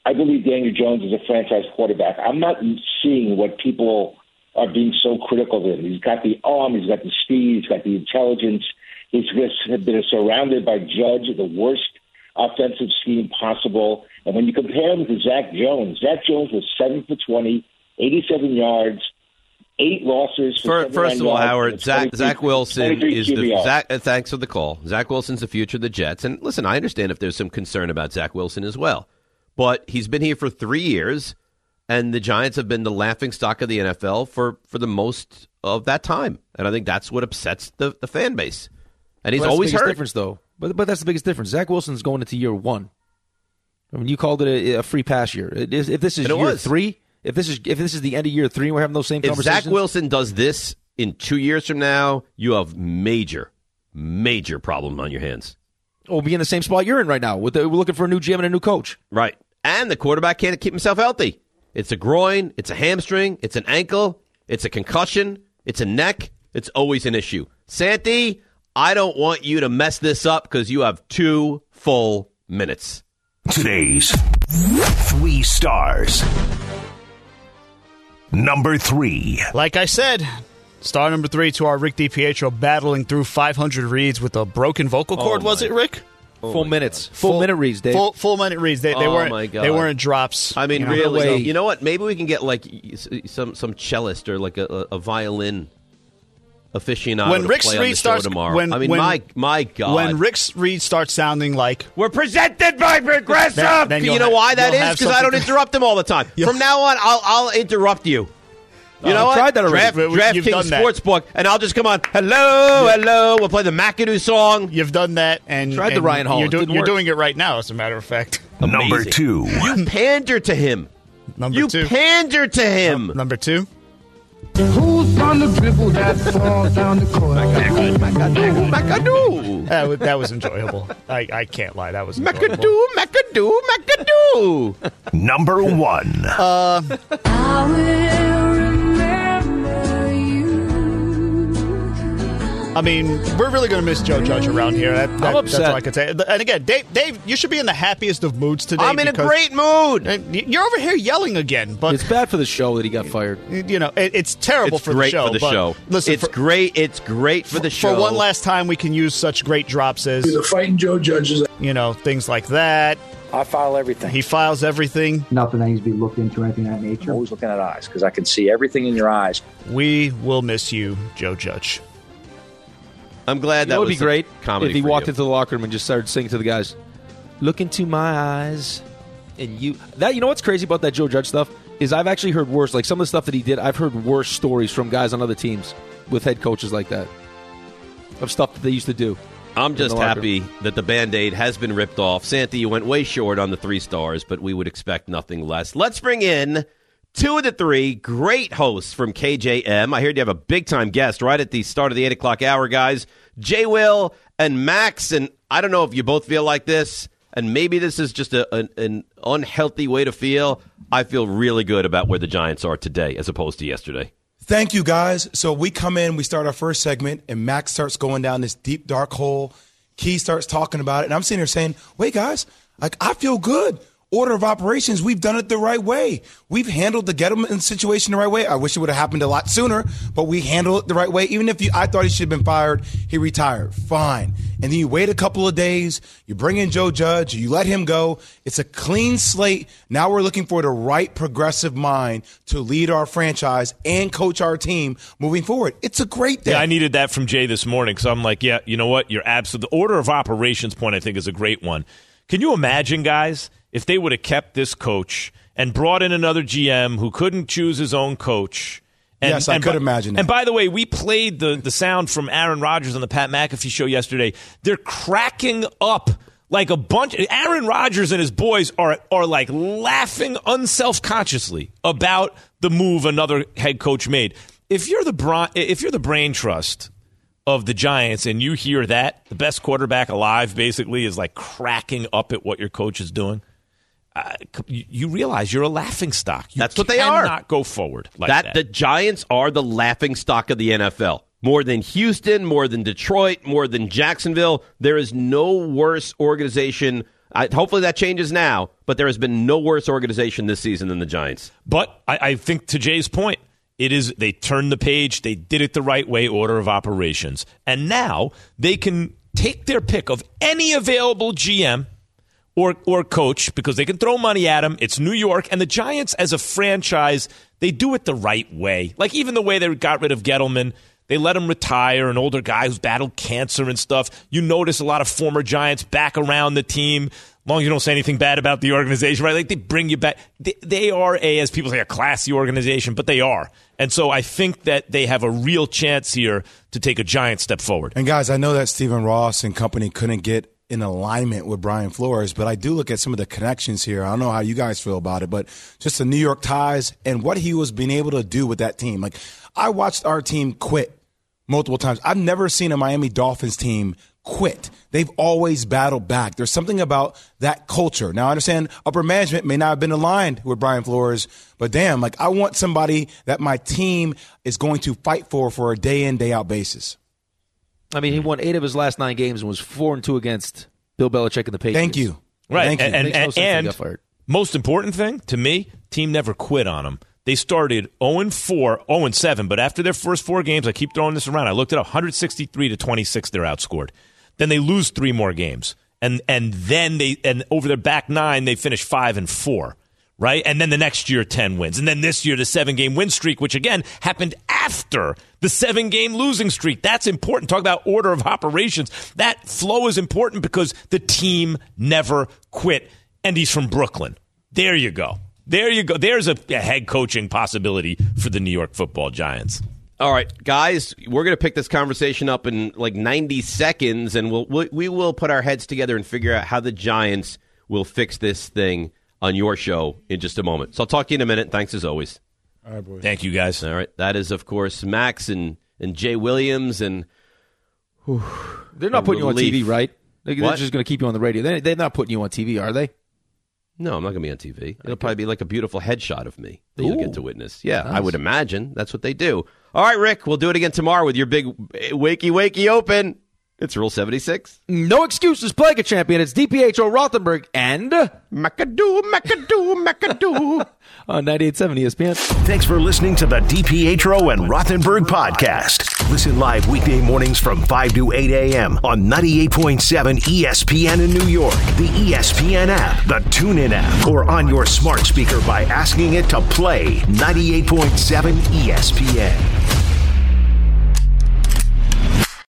Speaker 23: I believe Daniel Jones is a franchise quarterback. I'm not seeing what people are being so critical of him. He's got the arm, he's got the speed, he's got the intelligence. He's been surrounded by Judge, the worst offensive scheme possible. And when you compare him to Zach Jones, Zach Jones was seven for twenty, eighty-seven yards, eight losses. For
Speaker 2: First of all, Howard, Zach, Zach Wilson is the
Speaker 23: Q B R.
Speaker 2: Zach. Uh, thanks for the call. Zach Wilson's the future of the Jets, and listen, I understand if there's some concern about Zach Wilson as well, but he's been here for three years, and the Giants have been the laughingstock of the N F L for, for the most of that time, and I think that's what upsets the, the fan base. And he's
Speaker 4: well,
Speaker 2: always
Speaker 4: hurt.
Speaker 2: hurt.
Speaker 4: Difference though, but but that's the biggest difference. Zach Wilson's going into year one. I mean, you called it a, a free pass year. It is, if this is year
Speaker 2: was.
Speaker 4: three. If this is if this is the end of year three, and we're having those same
Speaker 2: If
Speaker 4: conversations.
Speaker 2: Zach Wilson does this in two years from now, you have major, major problem on your hands.
Speaker 4: We'll be in the same spot you're in right now. With the, we're looking for a new G M and a new coach.
Speaker 2: Right. And the quarterback can't keep himself healthy. It's a groin, it's a hamstring, it's an ankle, it's a concussion, it's a neck. It's always an issue. Santy, I don't want you to mess this up because you have two full minutes.
Speaker 1: Today's three stars. Number three.
Speaker 7: Like I said, star number three to our Rick DiPietro battling through five hundred reads with a broken vocal cord,
Speaker 2: Oh
Speaker 7: was
Speaker 2: my-
Speaker 7: it, Rick?
Speaker 2: Oh
Speaker 4: full
Speaker 2: my
Speaker 4: minutes.
Speaker 2: God.
Speaker 4: Full,
Speaker 7: Full-
Speaker 4: minute reads, Dave.
Speaker 7: Full, full minute reads. They, they
Speaker 2: Oh
Speaker 7: weren't.
Speaker 2: my God.
Speaker 7: They weren't drops.
Speaker 2: I mean,
Speaker 7: you know?
Speaker 2: really,
Speaker 4: way.
Speaker 2: you know what? Maybe we can get like some some cellist or like a, a violin aficionado
Speaker 7: When
Speaker 2: to
Speaker 7: Rick's
Speaker 2: play on
Speaker 7: read
Speaker 2: the
Speaker 7: starts,
Speaker 2: show tomorrow.
Speaker 7: when,
Speaker 2: I mean,
Speaker 7: when,
Speaker 2: my my God.
Speaker 7: when Rick's read starts sounding like
Speaker 2: We're presented by Progressive.
Speaker 7: Then- then
Speaker 2: you
Speaker 7: you'll
Speaker 2: know
Speaker 7: ha-
Speaker 2: why that
Speaker 7: you'll
Speaker 2: is?
Speaker 7: have
Speaker 2: Because I don't
Speaker 7: something-
Speaker 2: interrupt him all the time. From now on, I'll I'll interrupt you. You
Speaker 7: Oh,
Speaker 2: know
Speaker 7: I've
Speaker 2: what?
Speaker 7: tried that already.
Speaker 2: Draft,
Speaker 7: We- we-
Speaker 2: DraftKings
Speaker 7: you've done that.
Speaker 2: Sportsbook, and I'll just come on. Hello, hello. We'll play the McAdoo song.
Speaker 7: You've done that, and
Speaker 4: Tried the
Speaker 7: and
Speaker 4: Ryan Hall.
Speaker 7: You're,
Speaker 4: It
Speaker 7: do-
Speaker 4: didn't
Speaker 7: you're
Speaker 4: work.
Speaker 7: doing it right now, as a matter of fact.
Speaker 1: Number
Speaker 2: Amazing.
Speaker 1: two.
Speaker 2: You pander to him.
Speaker 7: Number
Speaker 2: you
Speaker 7: two.
Speaker 2: pander to him.
Speaker 7: Number two.
Speaker 9: Who's gonna dribble that ball down the court?
Speaker 2: McAdoo, McAdoo.
Speaker 7: That was, that was enjoyable. I, I can't lie. That was enjoyable.
Speaker 2: McAdoo, McAdoo, McAdoo.
Speaker 1: Number one.
Speaker 7: Uh, I mean, we're really going to miss Joe Judge around here. That, that,
Speaker 4: I'm upset.
Speaker 7: That's all I can say. And again, Dave, Dave, you should be in the happiest of moods today.
Speaker 2: I'm in a
Speaker 7: because-
Speaker 2: great mood.
Speaker 7: And You're over here yelling again, but
Speaker 4: It's bad for the show that he got fired.
Speaker 7: you know it, it's terrible
Speaker 2: It's
Speaker 7: for
Speaker 2: great
Speaker 7: the show.
Speaker 2: for the
Speaker 7: but
Speaker 2: show.
Speaker 7: Listen,
Speaker 2: it's
Speaker 7: for,
Speaker 2: great. It's great for the show.
Speaker 7: for one last time, we can use such great drops as
Speaker 10: The fighting Joe Judges.
Speaker 7: you know things like that.
Speaker 8: I file everything.
Speaker 7: He files everything.
Speaker 11: Nothing that needs to be looked into, anything of that
Speaker 8: I'm
Speaker 11: nature.
Speaker 8: always looking at eyes because I can see everything in your eyes.
Speaker 7: We will miss you, Joe Judge.
Speaker 2: I'm glad that
Speaker 4: That would
Speaker 2: was
Speaker 4: be great
Speaker 2: comedy
Speaker 4: if he
Speaker 2: for
Speaker 4: walked
Speaker 2: you.
Speaker 4: into the locker room and just started singing to the guys, "Look into my eyes," and you. That you know what's crazy about that Joe Judge stuff is I've actually heard worse. Like some of the stuff that he did, I've heard worse stories from guys on other teams with head coaches like that of stuff that they used to do.
Speaker 2: I'm
Speaker 4: in
Speaker 2: just
Speaker 4: the locker
Speaker 2: happy that the Band-Aid has been ripped off. Santi, you went way short on the three stars, but we would expect nothing less. Let's bring in two of the three great hosts from K J M. I heard you have a big-time guest right at the start of the eight o'clock hour, guys. J. Will and Max, and I don't know if you both feel like this, and maybe this is just a, an, an unhealthy way to feel. I feel really good about where the Giants are today as opposed to yesterday.
Speaker 12: Thank you, guys. So we come in, we start our first segment, and Max starts going down this deep, dark hole. Key starts talking about it, and I'm sitting here saying, wait, guys, like I feel good. Order of operations, we've done it the right way. We've handled the Gettleman situation the right way. I wish it would have happened a lot sooner, but we handled it the right way. Even if you, I thought he should have been fired, he retired. Fine. And then you wait a couple of days, you bring in Joe Judge, you let him go. It's a clean slate. Now we're looking for the right progressive mind to lead our franchise and coach our team moving forward. It's a great day.
Speaker 24: Yeah, I needed that from Jay this morning because I'm like, yeah, you know what? You're absolute. The order of operations point, I think, is a great one. Can you imagine, guys, if they would have kept this coach and brought in another G M who couldn't choose his own coach? And,
Speaker 12: Yes, I
Speaker 24: and
Speaker 12: could
Speaker 24: by,
Speaker 12: imagine that.
Speaker 24: And by the way, we played the, the sound from Aaron Rodgers on the Pat McAfee show yesterday. They're cracking up like a bunch. Aaron Rodgers and his boys are are like laughing unselfconsciously about the move another head coach made. If you're the bra- if you're the brain trust of the Giants and you hear that, the best quarterback alive basically is like cracking up at what your coach is doing, uh, you, you realize you're a laughing stock. You
Speaker 2: That's what they are.
Speaker 24: cannot go forward like
Speaker 2: that,
Speaker 24: that.
Speaker 2: The Giants are the laughing stock of the N F L. More than Houston, more than Detroit, more than Jacksonville. There is no worse organization. I, hopefully that changes now, but there has been no worse organization this season than the Giants.
Speaker 24: But I, I think to Jay's point, it is they turned the page, they did it the right way, order of operations. And now they can take their pick of any available G M or or coach because they can throw money at him. It's New York, and the Giants as a franchise, they do it the right way. Like even the way they got rid of Gettleman, they let him retire, an older guy who's battled cancer and stuff. You notice a lot of former Giants back around the team. As long as you don't say anything bad about the organization, right? Like they bring you back. They, they are a, as people say, a classy organization, but they are. And so I think that they have a real chance here to take a giant step forward.
Speaker 12: And guys, I know that Stephen Ross and company couldn't get in alignment with Brian Flores, but I do look at some of the connections here. I don't know how you guys feel about it, but just the New York ties and what he was being able to do with that team. Like I watched our team quit multiple times. I've never seen a Miami Dolphins team quit. They've always battled back. There's something about that culture. Now, I understand upper management may not have been aligned with Brian Flores, but damn, like I want somebody that my team is going to fight for for a day in, day out basis.
Speaker 4: I mean, he won eight of his last nine games and was four and two against Bill Belichick and the Patriots.
Speaker 12: Thank you.
Speaker 24: Right.
Speaker 12: Thank you.
Speaker 24: And, and,
Speaker 4: no
Speaker 24: and, and most important thing to me, team never quit on him. They started oh and four, oh and seven, but after their first four games, I keep throwing this around. I looked it up, one sixty-three to twenty-six, they're outscored. Then they lose three more games. And and then they and over their back nine, they finish five and four. Right? And then the next year, ten wins. And then this year, the seven-game win streak, which, again, happened after the seven-game losing streak. That's important. Talk about order of operations. That flow is important because the team never quit. And he's from Brooklyn. There you go. There you go. There's a, a head coaching possibility for the New York Football Giants.
Speaker 2: All right, guys, we're going to pick this conversation up in like ninety seconds, and we'll, we, we will put our heads together and figure out how the Giants will fix this thing on your show in just a moment. So I'll talk to you in a minute. Thanks as always.
Speaker 12: All right, boys.
Speaker 24: Thank you, guys.
Speaker 2: All right. That is, of course, Max and, and Jay Williams. and whew,
Speaker 4: They're not putting
Speaker 2: relief.
Speaker 4: you on T V, right? They're
Speaker 2: What?
Speaker 4: just going to keep you on the radio. They're, they're not putting you on T V, are they?
Speaker 2: No, I'm not going to be on T V. It'll probably be like a beautiful headshot of me that
Speaker 4: Ooh.
Speaker 2: you'll get to witness. Yeah,
Speaker 4: Nice.
Speaker 2: I would imagine. That's what they do. All right, Rick, we'll do it again tomorrow with your big wakey wakey open. It's Rule seventy-six.
Speaker 4: No excuses, Plague a champion. It's D P H O Rothenberg and
Speaker 2: McAdoo, McAdoo, McAdoo
Speaker 4: on ninety-eight point seven E S P N.
Speaker 1: Thanks for listening to the DiPietro and Rothenberg podcast. Listen live weekday mornings from five to eight a.m. on ninety-eight point seven E S P N in New York, the E S P N app, the TuneIn app, or on your smart speaker by asking it to play ninety-eight point seven E S P N.